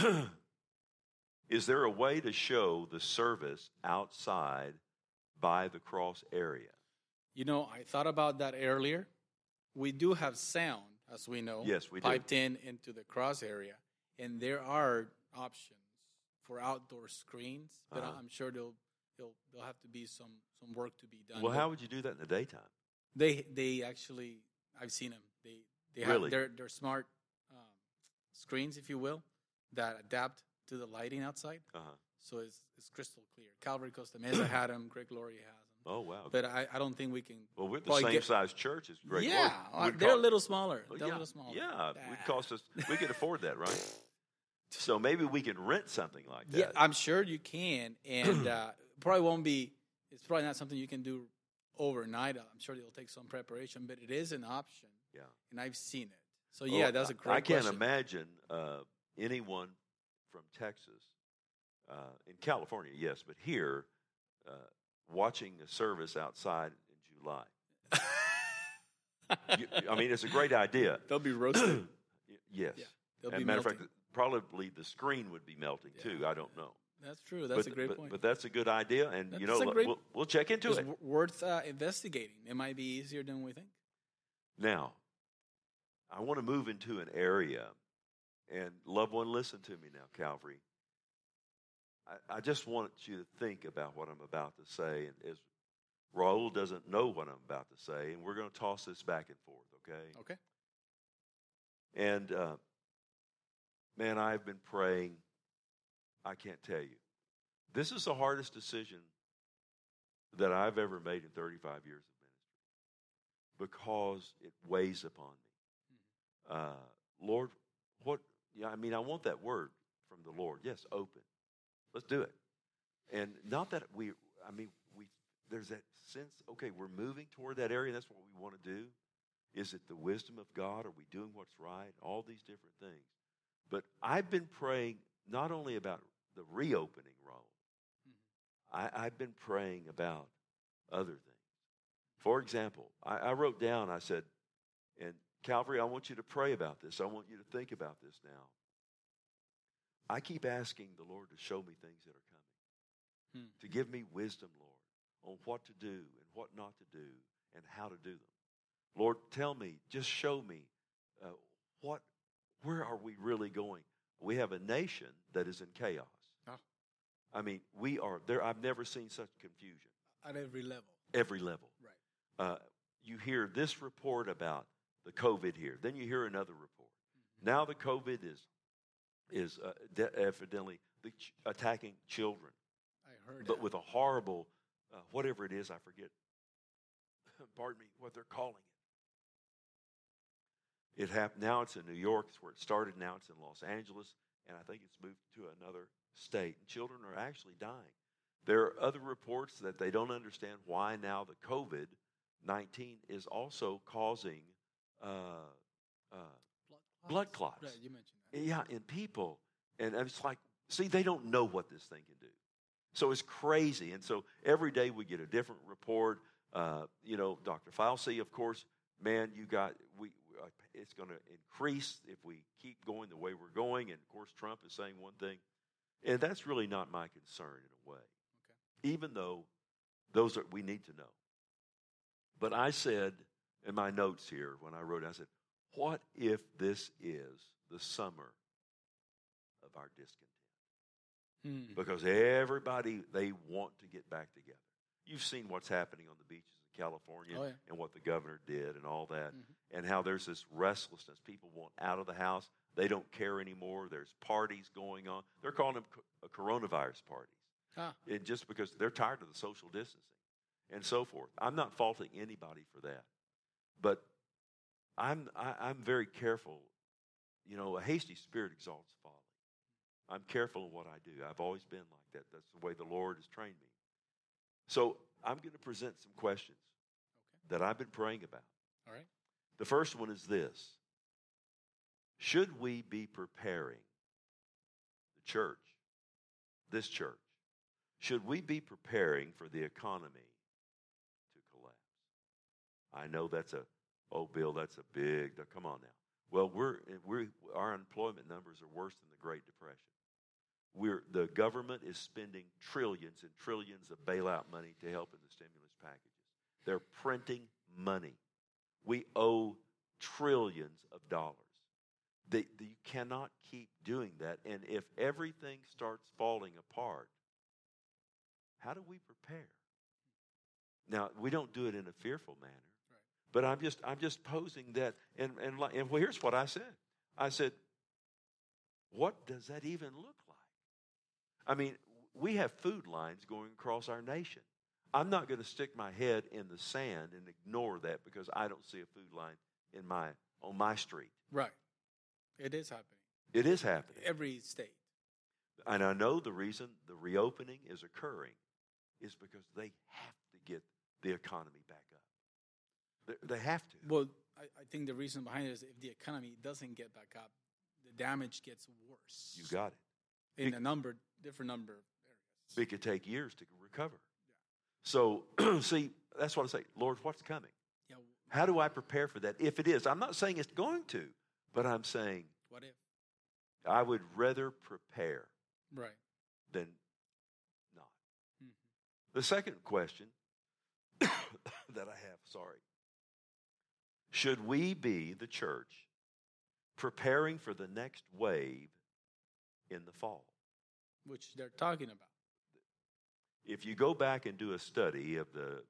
is there a way to show the service outside by the cross area? You know, I thought about that earlier. We do have sound, as we know. Yes, we do. Piped into the cross area. And there are options for outdoor screens, but I'm sure there'll have to be some work to be done. Well, how would you do that in the daytime? They actually, I've seen them. They Really? have their smart screens, if you will, that adapt to the lighting outside. So it's crystal clear. Calvary Costa Mesa had them. Great Glory has them. Oh, wow. But I don't think we can. Well, we're the same size church as Great Yeah, Glory. they're a little smaller. They're a little smaller. Yeah, would cost us. We could afford that, right? So maybe we can rent something like that. Yeah, I'm sure you can, and probably won't be. It's probably not something you can do overnight. I'm sure it'll take some preparation, but it is an option. Yeah, and I've seen it. So yeah, that's a great. I can't question. imagine anyone from Texas, in California, yes, but here, watching a service outside in July. I mean, it's a great idea. They'll be roasted. Yes. Yeah, they'll As be a matter of melting. fact, probably the screen would be melting too. I don't know. That's true. That's a great point. But that's a good idea, and That's we'll check into it's it. worth investigating. It might be easier than we think. Now, I want to move into an area, and loved one, listen to me now, Calvary. I just want you to think about what I'm about to say, and as Raul doesn't know what I'm about to say, and we're going to toss this back and forth, okay? Okay. And, man, I've been praying. I can't tell you. This is the hardest decision that I've ever made in 35 years of ministry because it weighs upon me. Lord, I want that word from the Lord. Yes, open. Let's do it. And not that there's that sense, okay, we're moving toward that area. That's what we want to do. Is it the wisdom of God? Are we doing what's right? All these different things. But I've been praying not only about the reopening role. I've been praying about other things. For example, I wrote down, I said, and Calvary, I want you to pray about this. I want you to think about this now. I keep asking the Lord to show me things that are coming, to give me wisdom, Lord, on what to do and what not to do and how to do them. Lord, tell me, just show me where are we really going? We have a nation that is in chaos. Oh. I mean, we are there. I've never seen such confusion. At every level. Every level. Right. You hear this report about the COVID here. Then you hear another report. Now the COVID is evidently attacking children. I heard but that. with a horrible, whatever it is, I forget. Pardon me, what they're calling it. It happened. Now it's in New York. It's where it started. Now it's in Los Angeles, and I think it's moved to another state. Children are actually dying. There are other reports that they don't understand why now the COVID-19 is also causing blood clots. Right, you mentioned that. Yeah, in people. And it's like, see, they don't know what this thing can do. So it's crazy. And so every day we get a different report. Dr. Fauci, of course, man, it's going to increase if we keep going the way we're going. And, of course, Trump is saying one thing. And that's really not my concern in a way, even though we need to know. But I said in my notes here when I wrote, I said, what if this is the summer of our discontent? Because everybody, they want to get back together. You've seen what's happening on the beaches of California and what the governor did and all that, and how there's this restlessness. People want out of the house. They don't care anymore. There's parties going on. They're calling them coronavirus parties. And just because they're tired of the social distancing. and so forth. I'm not faulting anybody for that. But I'm very careful. You know, a hasty spirit exalts folly. I'm careful in what I do. I've always been like that. That's the way the Lord has trained me. So I'm going to present some questions that I've been praying about. All right. The first one is this. Should we be preparing the church, this church, should we be preparing for the economy to collapse? I know that's Bill, that's a big, come on now. Well, our unemployment numbers are worse than the Great Depression. The government is spending trillions and trillions of bailout money to help in the stimulus packages. They're printing money. We owe trillions of dollars. You cannot keep doing that. And if everything starts falling apart, how do we prepare? Now, we don't do it in a fearful manner. But I'm just posing that, and well, here's what I said. I said, what does that even look like? I mean, we have food lines going across our nation. I'm not going to stick my head in the sand and ignore that because I don't see a food line on my street. Right. It is happening. It is happening. Every state. And I know the reason the reopening is occurring is because they have to get the economy back up. They have to. Well, I think the reason behind it is if the economy doesn't get back up, the damage gets worse. You got it. In different number of areas. It could take years to recover. Yeah. So, see, that's what I say. Lord, what's coming? Yeah. How do I prepare for that? If it is, I'm not saying it's going to, but I'm saying, what if? I would rather prepare right. than not. Mm-hmm. The second question that I have, should we be, the church, preparing for the next wave in the fall? Which they're talking about. If you go back and do a study of the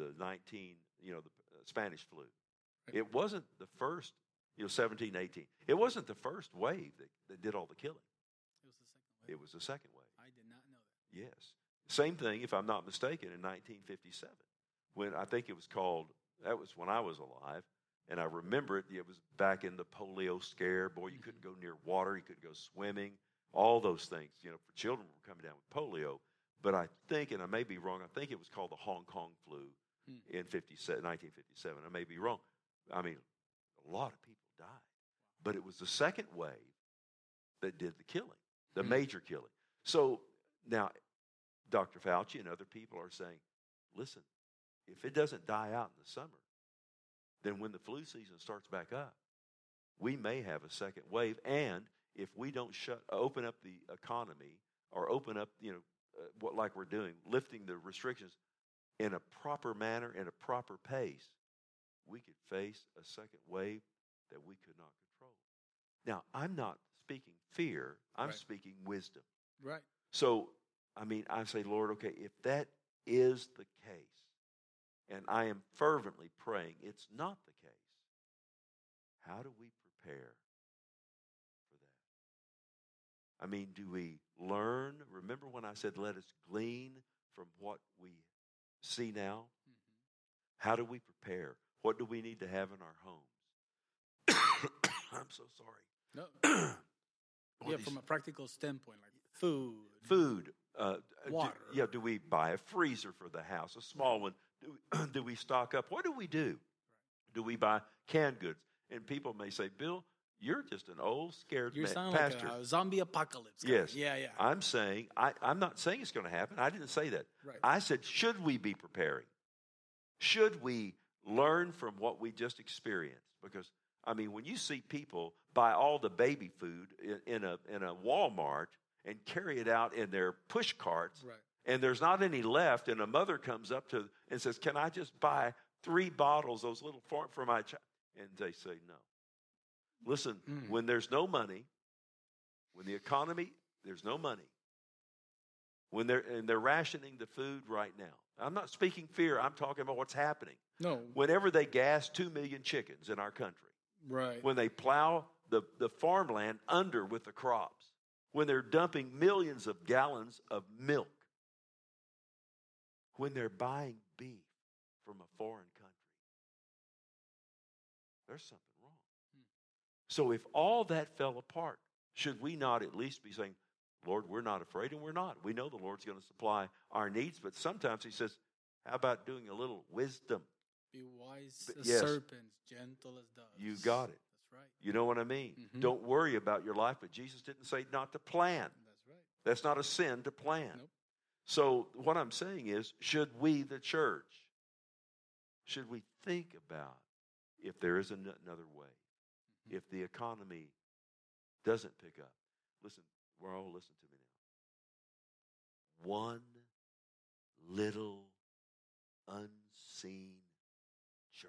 Spanish flu, it wasn't the first, 17, 18. It wasn't the first wave that did all the killing. It was the second wave. It was the second wave. I did not know that. Yes. Same thing, if I'm not mistaken, in 1957, when I think it was called, that was when I was alive, and I remember it was back in the polio scare. Boy, you couldn't go near water, you couldn't go swimming, all those things. For children were coming down with polio. But I think, and I may be wrong, I think it was called the Hong Kong flu in 1957. I may be wrong. I mean, a lot of people died. But it was the second wave that did the killing, the major killing. So now, Dr. Fauci and other people are saying, listen, if it doesn't die out in the summer, then when the flu season starts back up, we may have a second wave. And if we don't open up the economy or open up, like we're doing, lifting the restrictions in a proper manner, in a proper pace, we could face a second wave that we could not control. Now, I'm not speaking fear. I'm speaking wisdom. Right. So, I say, Lord, okay, if that is the case, and I am fervently praying it's not the case, how do we prepare for that? Do we learn? Remember when I said let us glean from what we see now? Mm-hmm. How do we prepare? What do we need to have in our homes? I'm so sorry. No. From a practical standpoint, like food. Food. Water. Do we buy a freezer for the house, a small one? Do we stock up? What do we do? Right. Do we buy canned goods? And people may say, Bill, you're just an old, scared pastor. You sound pastor. like a zombie apocalypse guy. Yes. Yeah. I'm saying, I'm not saying it's going to happen. I didn't say that. Right. I said, should we be preparing? Should we learn from what we just experienced? Because, when you see people buy all the baby food in a Walmart and carry it out in their push carts, right. And there's not any left, and a mother comes up and says, can I just buy 3 bottles, those little for my child? And they say no. Listen, when there's no money, when the economy, there's no money, when they're rationing the food right now. I'm not speaking fear. I'm talking about what's happening. No. Whenever they gas 2 million chickens in our country, right. When they plow the farmland under with the crops, when they're dumping millions of gallons of milk, when they're buying beef from a foreign country. There's something wrong. So if all that fell apart, should we not at least be saying, Lord, we're not afraid, and we're not. We know the Lord's going to supply our needs, but sometimes he says, how about doing a little wisdom? Be wise as Yes. serpents, gentle as doves. You got it. That's right. You know what I mean? Mm-hmm. Don't worry about your life, but Jesus didn't say not to plan. That's right. That's not a sin to plan. Nope. So what I'm saying is, should we, the church, should we think about if there is another way? Mm-hmm. If the economy doesn't pick up? Listen, listen to me now. One little unseen germ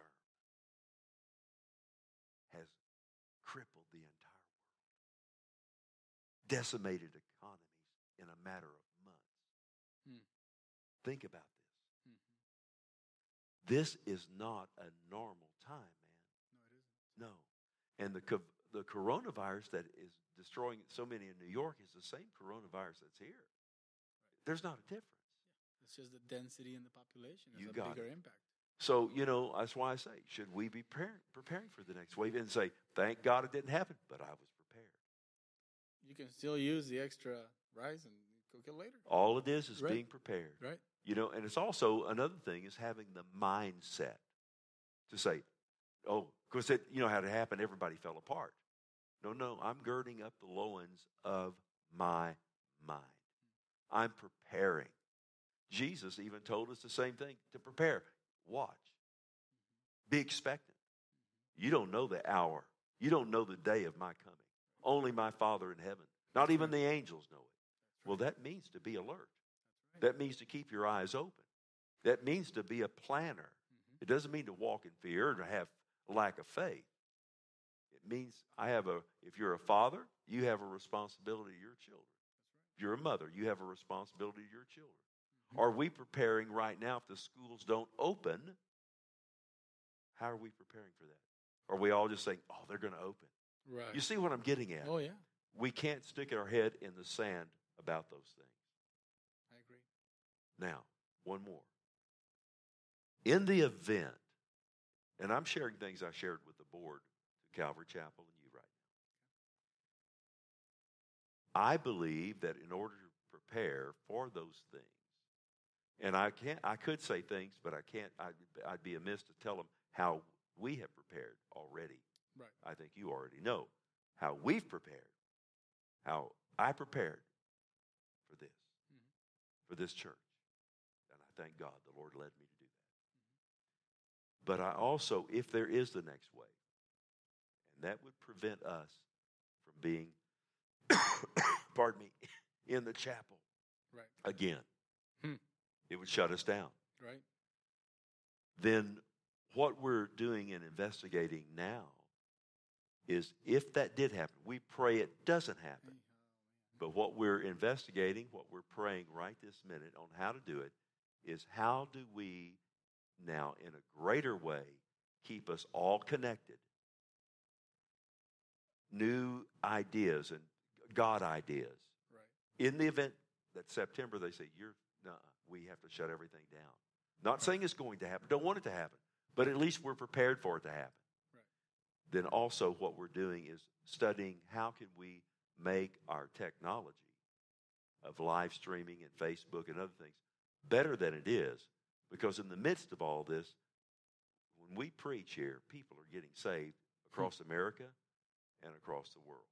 has crippled the entire world, decimated economies in a matter of months. Think about this. This is not a normal time, man. No, it isn't. No. And the coronavirus that is destroying so many in New York is the same coronavirus that's here. There's not a difference. It's just the density in the population has You a got bigger it. impact. So, that's why I say, should we be preparing for the next wave and say, thank God it didn't happen, but I was prepared. You can still use the extra rice and cook it later. All it is Right. being prepared. Right. And it's also another thing is having the mindset to say, oh, because you know how it happened, everybody fell apart. No, I'm girding up the loins of my mind. I'm preparing. Jesus even told us the same thing, to prepare. Watch. Be expectant. You don't know the hour. You don't know the day of my coming. Only my Father in heaven. Not even the angels know it. Well, that means to be alert. That means to keep your eyes open. That means to be a planner. It doesn't mean to walk in fear or to have a lack of faith. It means if you're a father, you have a responsibility to your children. If you're a mother, you have a responsibility to your children. Are we preparing right now if the schools don't open? How are we preparing for that? Are we all just saying, oh, they're going to open? Right. You see what I'm getting at? Oh, yeah. We can't stick our head in the sand about those things. I agree. Now, one more. In the event, and I'm sharing things I shared with the board to Calvary Chapel and you right now. I believe that in order to prepare for those things, and I could say things, but I can't, I'd be amiss to tell them how we have prepared already. Right. I think you already know how we've prepared, how I prepared for this, for this church. And I thank God the Lord led me to do that. But I also, if there is the next wave, and that would prevent us from being, pardon me, in the chapel again. It would shut us down. Right. Then what we're doing and investigating now is if that did happen, we pray it doesn't happen. But what we're investigating, what we're praying right this minute on how to do it is how do we now in a greater way keep us all connected? New ideas and God ideas. Right. In the event that September they say, we have to shut everything down. Not saying it's going to happen. Don't want it to happen. But at least we're prepared for it to happen. Right. Then also what we're doing is studying how can we make our technology of live streaming and Facebook and other things better than it is. Because in the midst of all this, when we preach here, people are getting saved across America and across the world.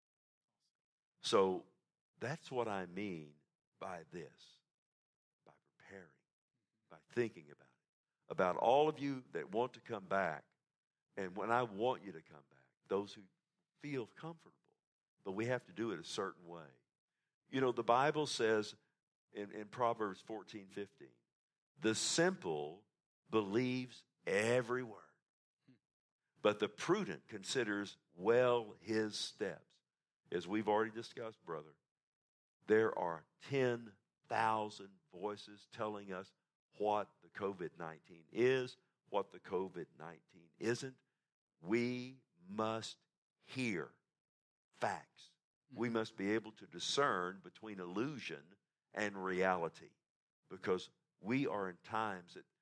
So that's what I mean by this. Preparing, by thinking about all of you that want to come back, and when I want you to come back, those who feel comfortable, but we have to do it a certain way. The Bible says in Proverbs 14:15, the simple believes every word, but the prudent considers well his steps. As we've already discussed, brother, there are 10,000 voices telling us what the COVID-19 is, what the COVID-19 isn't. We must hear facts. We must be able to discern between illusion and reality because we are in times that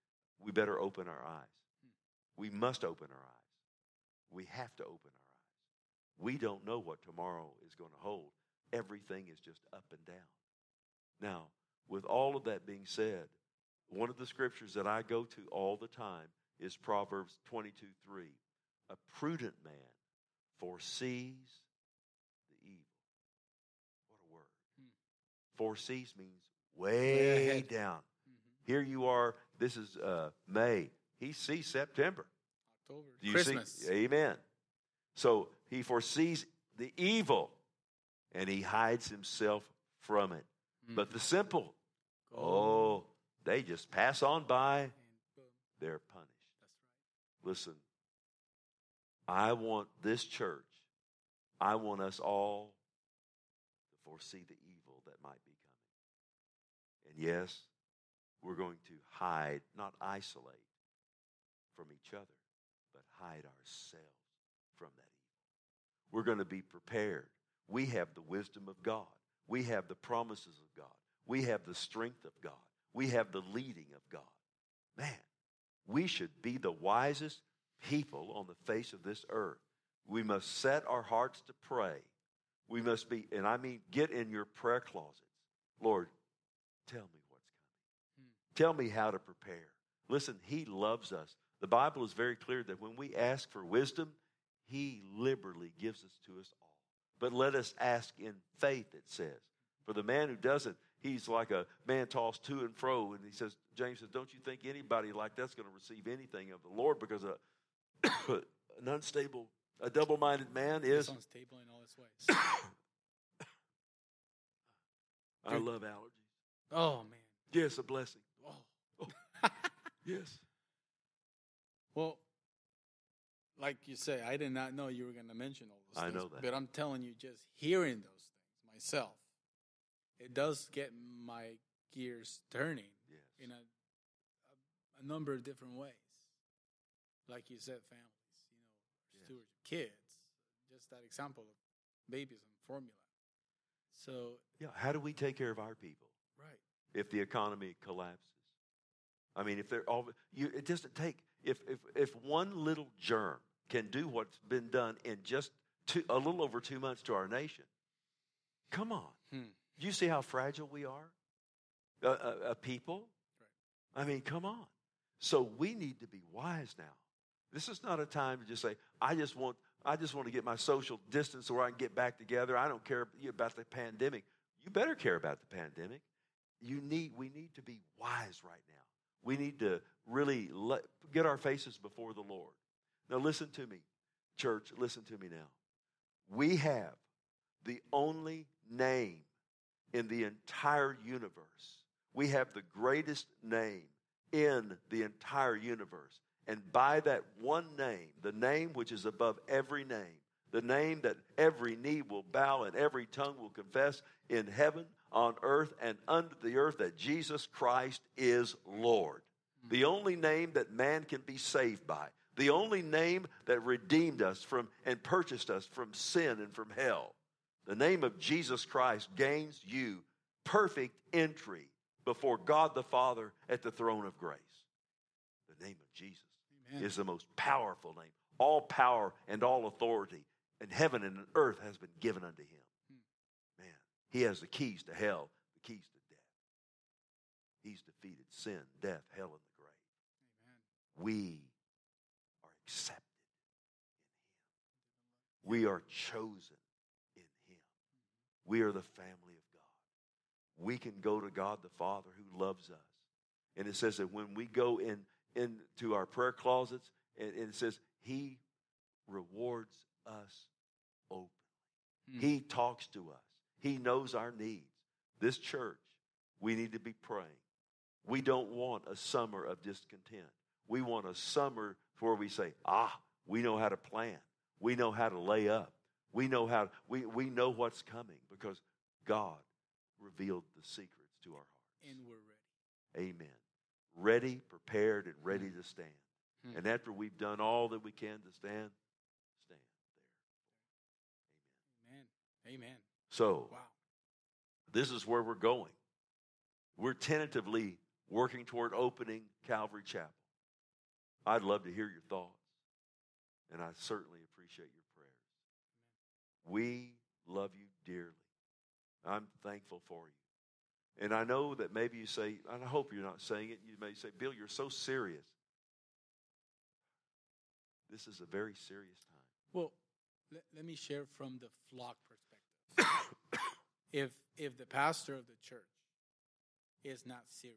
we better open our eyes. We must open our eyes. We have to open our eyes. We don't know what tomorrow is going to hold. Everything is just up and down. Now, with all of that being said, one of the scriptures that I go to all the time is Proverbs 22:3. A prudent man foresees the evil. What a word. Foresees means way down. Here you are. This is May. He sees September. October. Do you Christmas. see? Amen. So he foresees the evil, and he hides himself from it. But the simple, they just pass on by. They're punished. That's right. Listen, I want this church, I want us all to foresee the evil that might be coming. And yes, we're going to hide, not isolate from each other, but hide ourselves from that evil. We're going to be prepared. We have the wisdom of God. We have the promises of God. We have the strength of God. We have the leading of God. Man, we should be the wisest people on the face of this earth. We must set our hearts to pray. We must be, and I mean, get in your prayer closets. Lord, tell me what's coming. Tell me how to prepare. Listen, He loves us. The Bible is very clear that when we ask for wisdom, He liberally gives it to us all. But let us ask in faith, it says. For the man who doesn't, he's like a man tossed to and fro. And he says, James says, don't you think anybody like that's going to receive anything of the Lord? Because an unstable, a double-minded man is unstable in all his ways. I love allergies. Oh, man. Yes, a blessing. Oh. Yes. Well, like you say, I did not know you were going to mention all those things. I know that. But I'm telling you, just hearing those things myself, it does get my gears turning in a number of different ways. Like you said, families, stewards, kids, just that example of babies and formula. So, how do we take care of our people? Right. If the economy collapses. I mean, if they're all, it doesn't take, if one little germ can do what's been done in just a little over 2 months to our nation, come on. Do you see how fragile we are? A people? Right. I mean, come on. So we need to be wise now. This is not a time to just say, I just want to get my social distance so I can get back together. I don't care about the pandemic. You better care about the pandemic. We need to be wise right now. We need to really get our faces before the Lord. Now listen to me, church, listen to me now. We have the only name in the entire universe. We have the greatest name in the entire universe. And by that one name, the name which is above every name, the name that every knee will bow and every tongue will confess in heaven, on earth, and under the earth, that Jesus Christ is Lord. The only name that man can be saved by. The only name that redeemed us from and purchased us from sin and from hell. The name of Jesus Christ gains you perfect entry before God the Father at the throne of grace. The name of Jesus is the most powerful name. All power and all authority in heaven and in earth has been given unto him. Man, he has the keys to hell, the keys to death. He's defeated sin, death, hell, and the grave. Amen. We are accepted in him. We are chosen in him. We are the family of God. We can go to God the Father who loves us. And it says that when we go into our prayer closets, and it says he rewards us openly. He talks to us. He knows our needs. This church, we need to be praying. We don't want a summer of discontent. We want a summer where we say, we know how to plan. We know how to lay up. We know we know what's coming because God revealed the secrets to our hearts. And we're ready. Amen. Ready, prepared, and ready to stand. And after we've done all that we can to stand there. Amen. Amen. So, wow. This is where we're going. We're tentatively working toward opening Calvary Chapel. I'd love to hear your thoughts. And I certainly appreciate your prayers. We love you dearly. I'm thankful for you. And I know that maybe you say, and I hope you're not saying it, you may say, Bill, you're so serious. This is a very serious time. Well, let me share from the flock perspective. If the pastor of the church is not serious,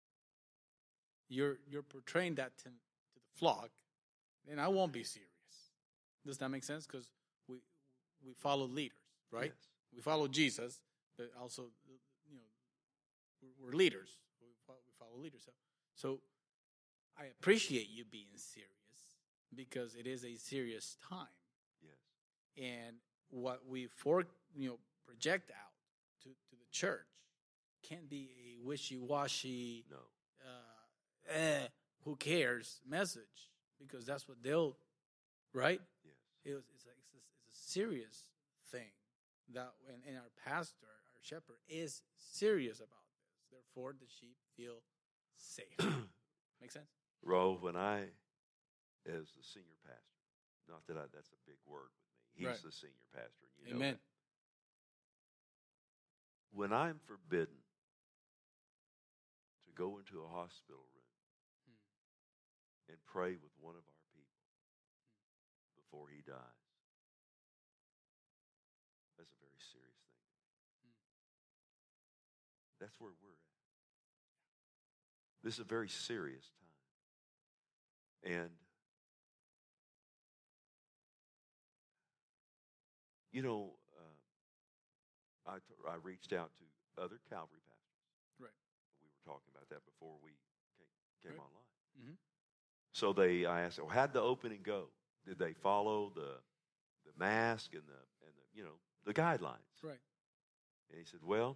you're portraying that to the flock, then I won't be serious. Does that make sense? Because we follow leaders, right? Yes. We follow Jesus, but also, we're leaders. We follow leaders. So I appreciate you being serious because it is a serious time. Yes. And what we project out to the church can't be a wishy-washy, who cares message, because that's what they'll, right? Yes. It's a serious thing that, and our pastor, our shepherd, is serious about this. Therefore, the sheep feel safe. Make sense? Ro, when I, as the senior pastor, not that that's a big word with me. He's Right. the senior pastor. And you Amen. know that. When I'm forbidden to go into a hospital room and pray with one of our people before he dies, that's a very serious thing. That's where we're at. This is a very serious time. And, I reached out to other Calvary pastors. Right. We were talking about that before we came Right. online. Mm-hmm. So I asked, well, how'd the opening go? Did they follow the mask and the guidelines? Right. And he said, well,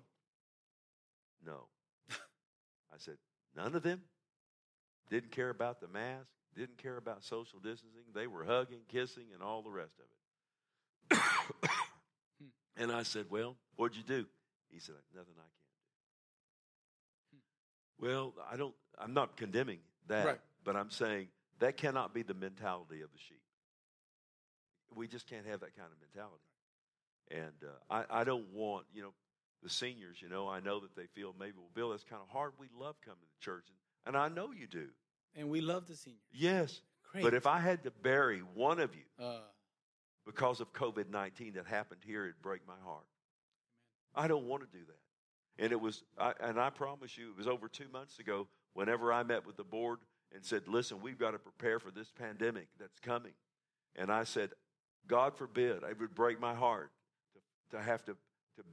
no. I said, none of them didn't care about the mask, didn't care about social distancing. They were hugging, kissing, and all the rest of it. And I said, well, what'd you do? He said, nothing I can't do. Well, I'm not condemning that, Right. but I'm saying that cannot be the mentality of the sheep. We just can't have that kind of mentality. And I don't want, the seniors, I know that they feel maybe, well, Bill, that's kind of hard. We love coming to church, and I know you do. And we love the seniors. Yes. Great. But if I had to bury one of you because of COVID-19 that happened here, it'd break my heart. I don't want to do that. And I promise you, it was over 2 months ago whenever I met with the board and said, listen, we've got to prepare for this pandemic that's coming. And I said, God forbid, it would break my heart to have to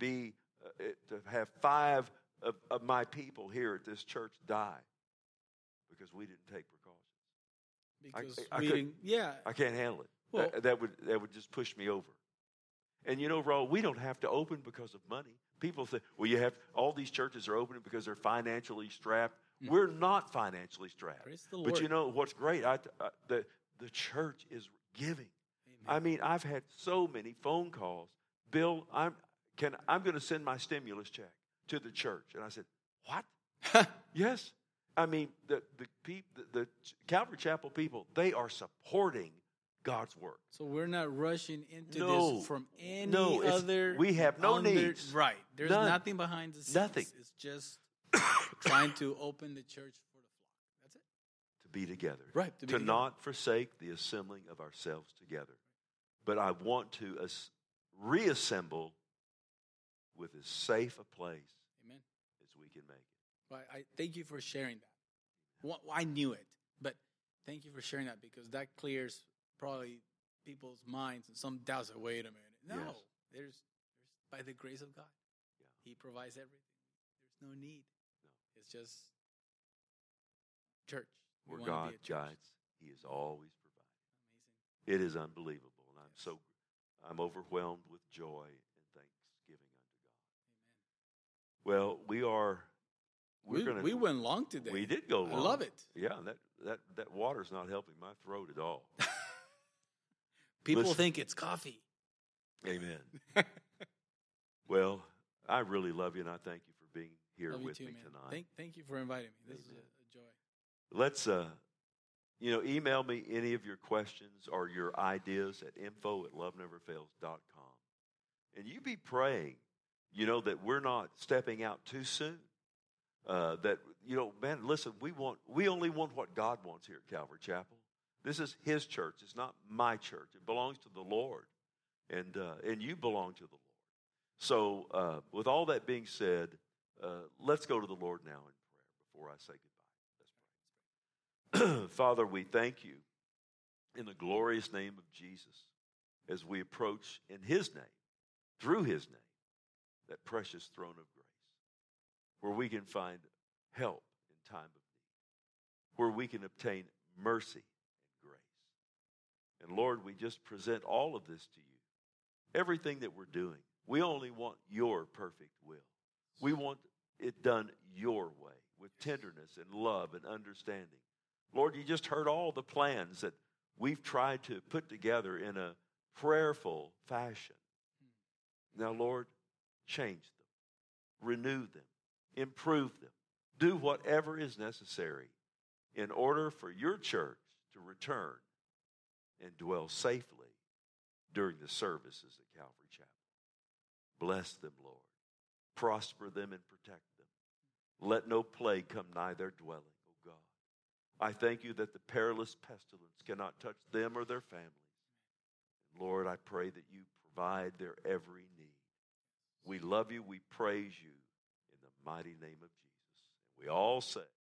have 5 of my people here at this church die because we didn't take precautions. Because I can't handle it. Well, that would just push me over. And Raul, we don't have to open because of money. People say, well, all these churches are opening because they're financially strapped. Mm-hmm. We're not financially strapped. Praise the Lord. But what's great? The church is giving. Amen. I mean, I've had so many phone calls. Bill, I'm going to send my stimulus check to the church. And I said, what? Yes. I mean, the Calvary Chapel people, they are supporting God's work. So we're not rushing into this from any other. We have no needs. Right. There's nothing behind the scenes. Nothing. It's just trying to open the church for the flock. That's it. To be together. Right. To not forsake the assembling of ourselves together. But I want to reassemble with as safe a place as we can make it. Well, I thank you for sharing that. Well, I knew it, but thank you for sharing that because that clears probably people's minds and some doubts. That, wait a minute. No, yes. there's by the grace of God. Yeah. He provides everything. There's no need. No. It's just church. Where God guides, He is always providing. Amazing. It is unbelievable. And I'm overwhelmed with joy and thanksgiving unto God. Amen. Well, we went long today. We did go long. I love it. Yeah, that water's not helping my throat at all. People think it's coffee. Amen. Well, I really love you, and I thank you for being here with me tonight. Thank you for inviting me. This is a joy. email me any of your questions or your ideas at info@loveneverfails.com. And you be praying, that we're not stepping out too soon. That, man, listen, we only want what God wants here at Calvary Chapel. This is His church. It's not my church. It belongs to the Lord. And you belong to the Lord. So with all that being said, let's go to the Lord now in prayer before I say goodbye. Let's pray. Father, we thank you in the glorious name of Jesus as we approach in His name, through His name, that precious throne of grace, where we can find help in time of need, where we can obtain mercy and grace. And Lord, we just present all of this to you. Everything that we're doing, we only want your perfect will. We want it done your way with tenderness and love and understanding. Lord, you just heard all the plans that we've tried to put together in a prayerful fashion. Now, Lord, change them, renew them, improve them, do whatever is necessary in order for your church to return and dwell safely during the services at Calvary Chapel. Bless them, Lord. Prosper them and protect them. Let no plague come nigh their dwelling, O God. I thank you that the perilous pestilence cannot touch them or their families. Lord, I pray that you provide their every need. We love you. We praise you in the mighty name of Jesus. And we all say,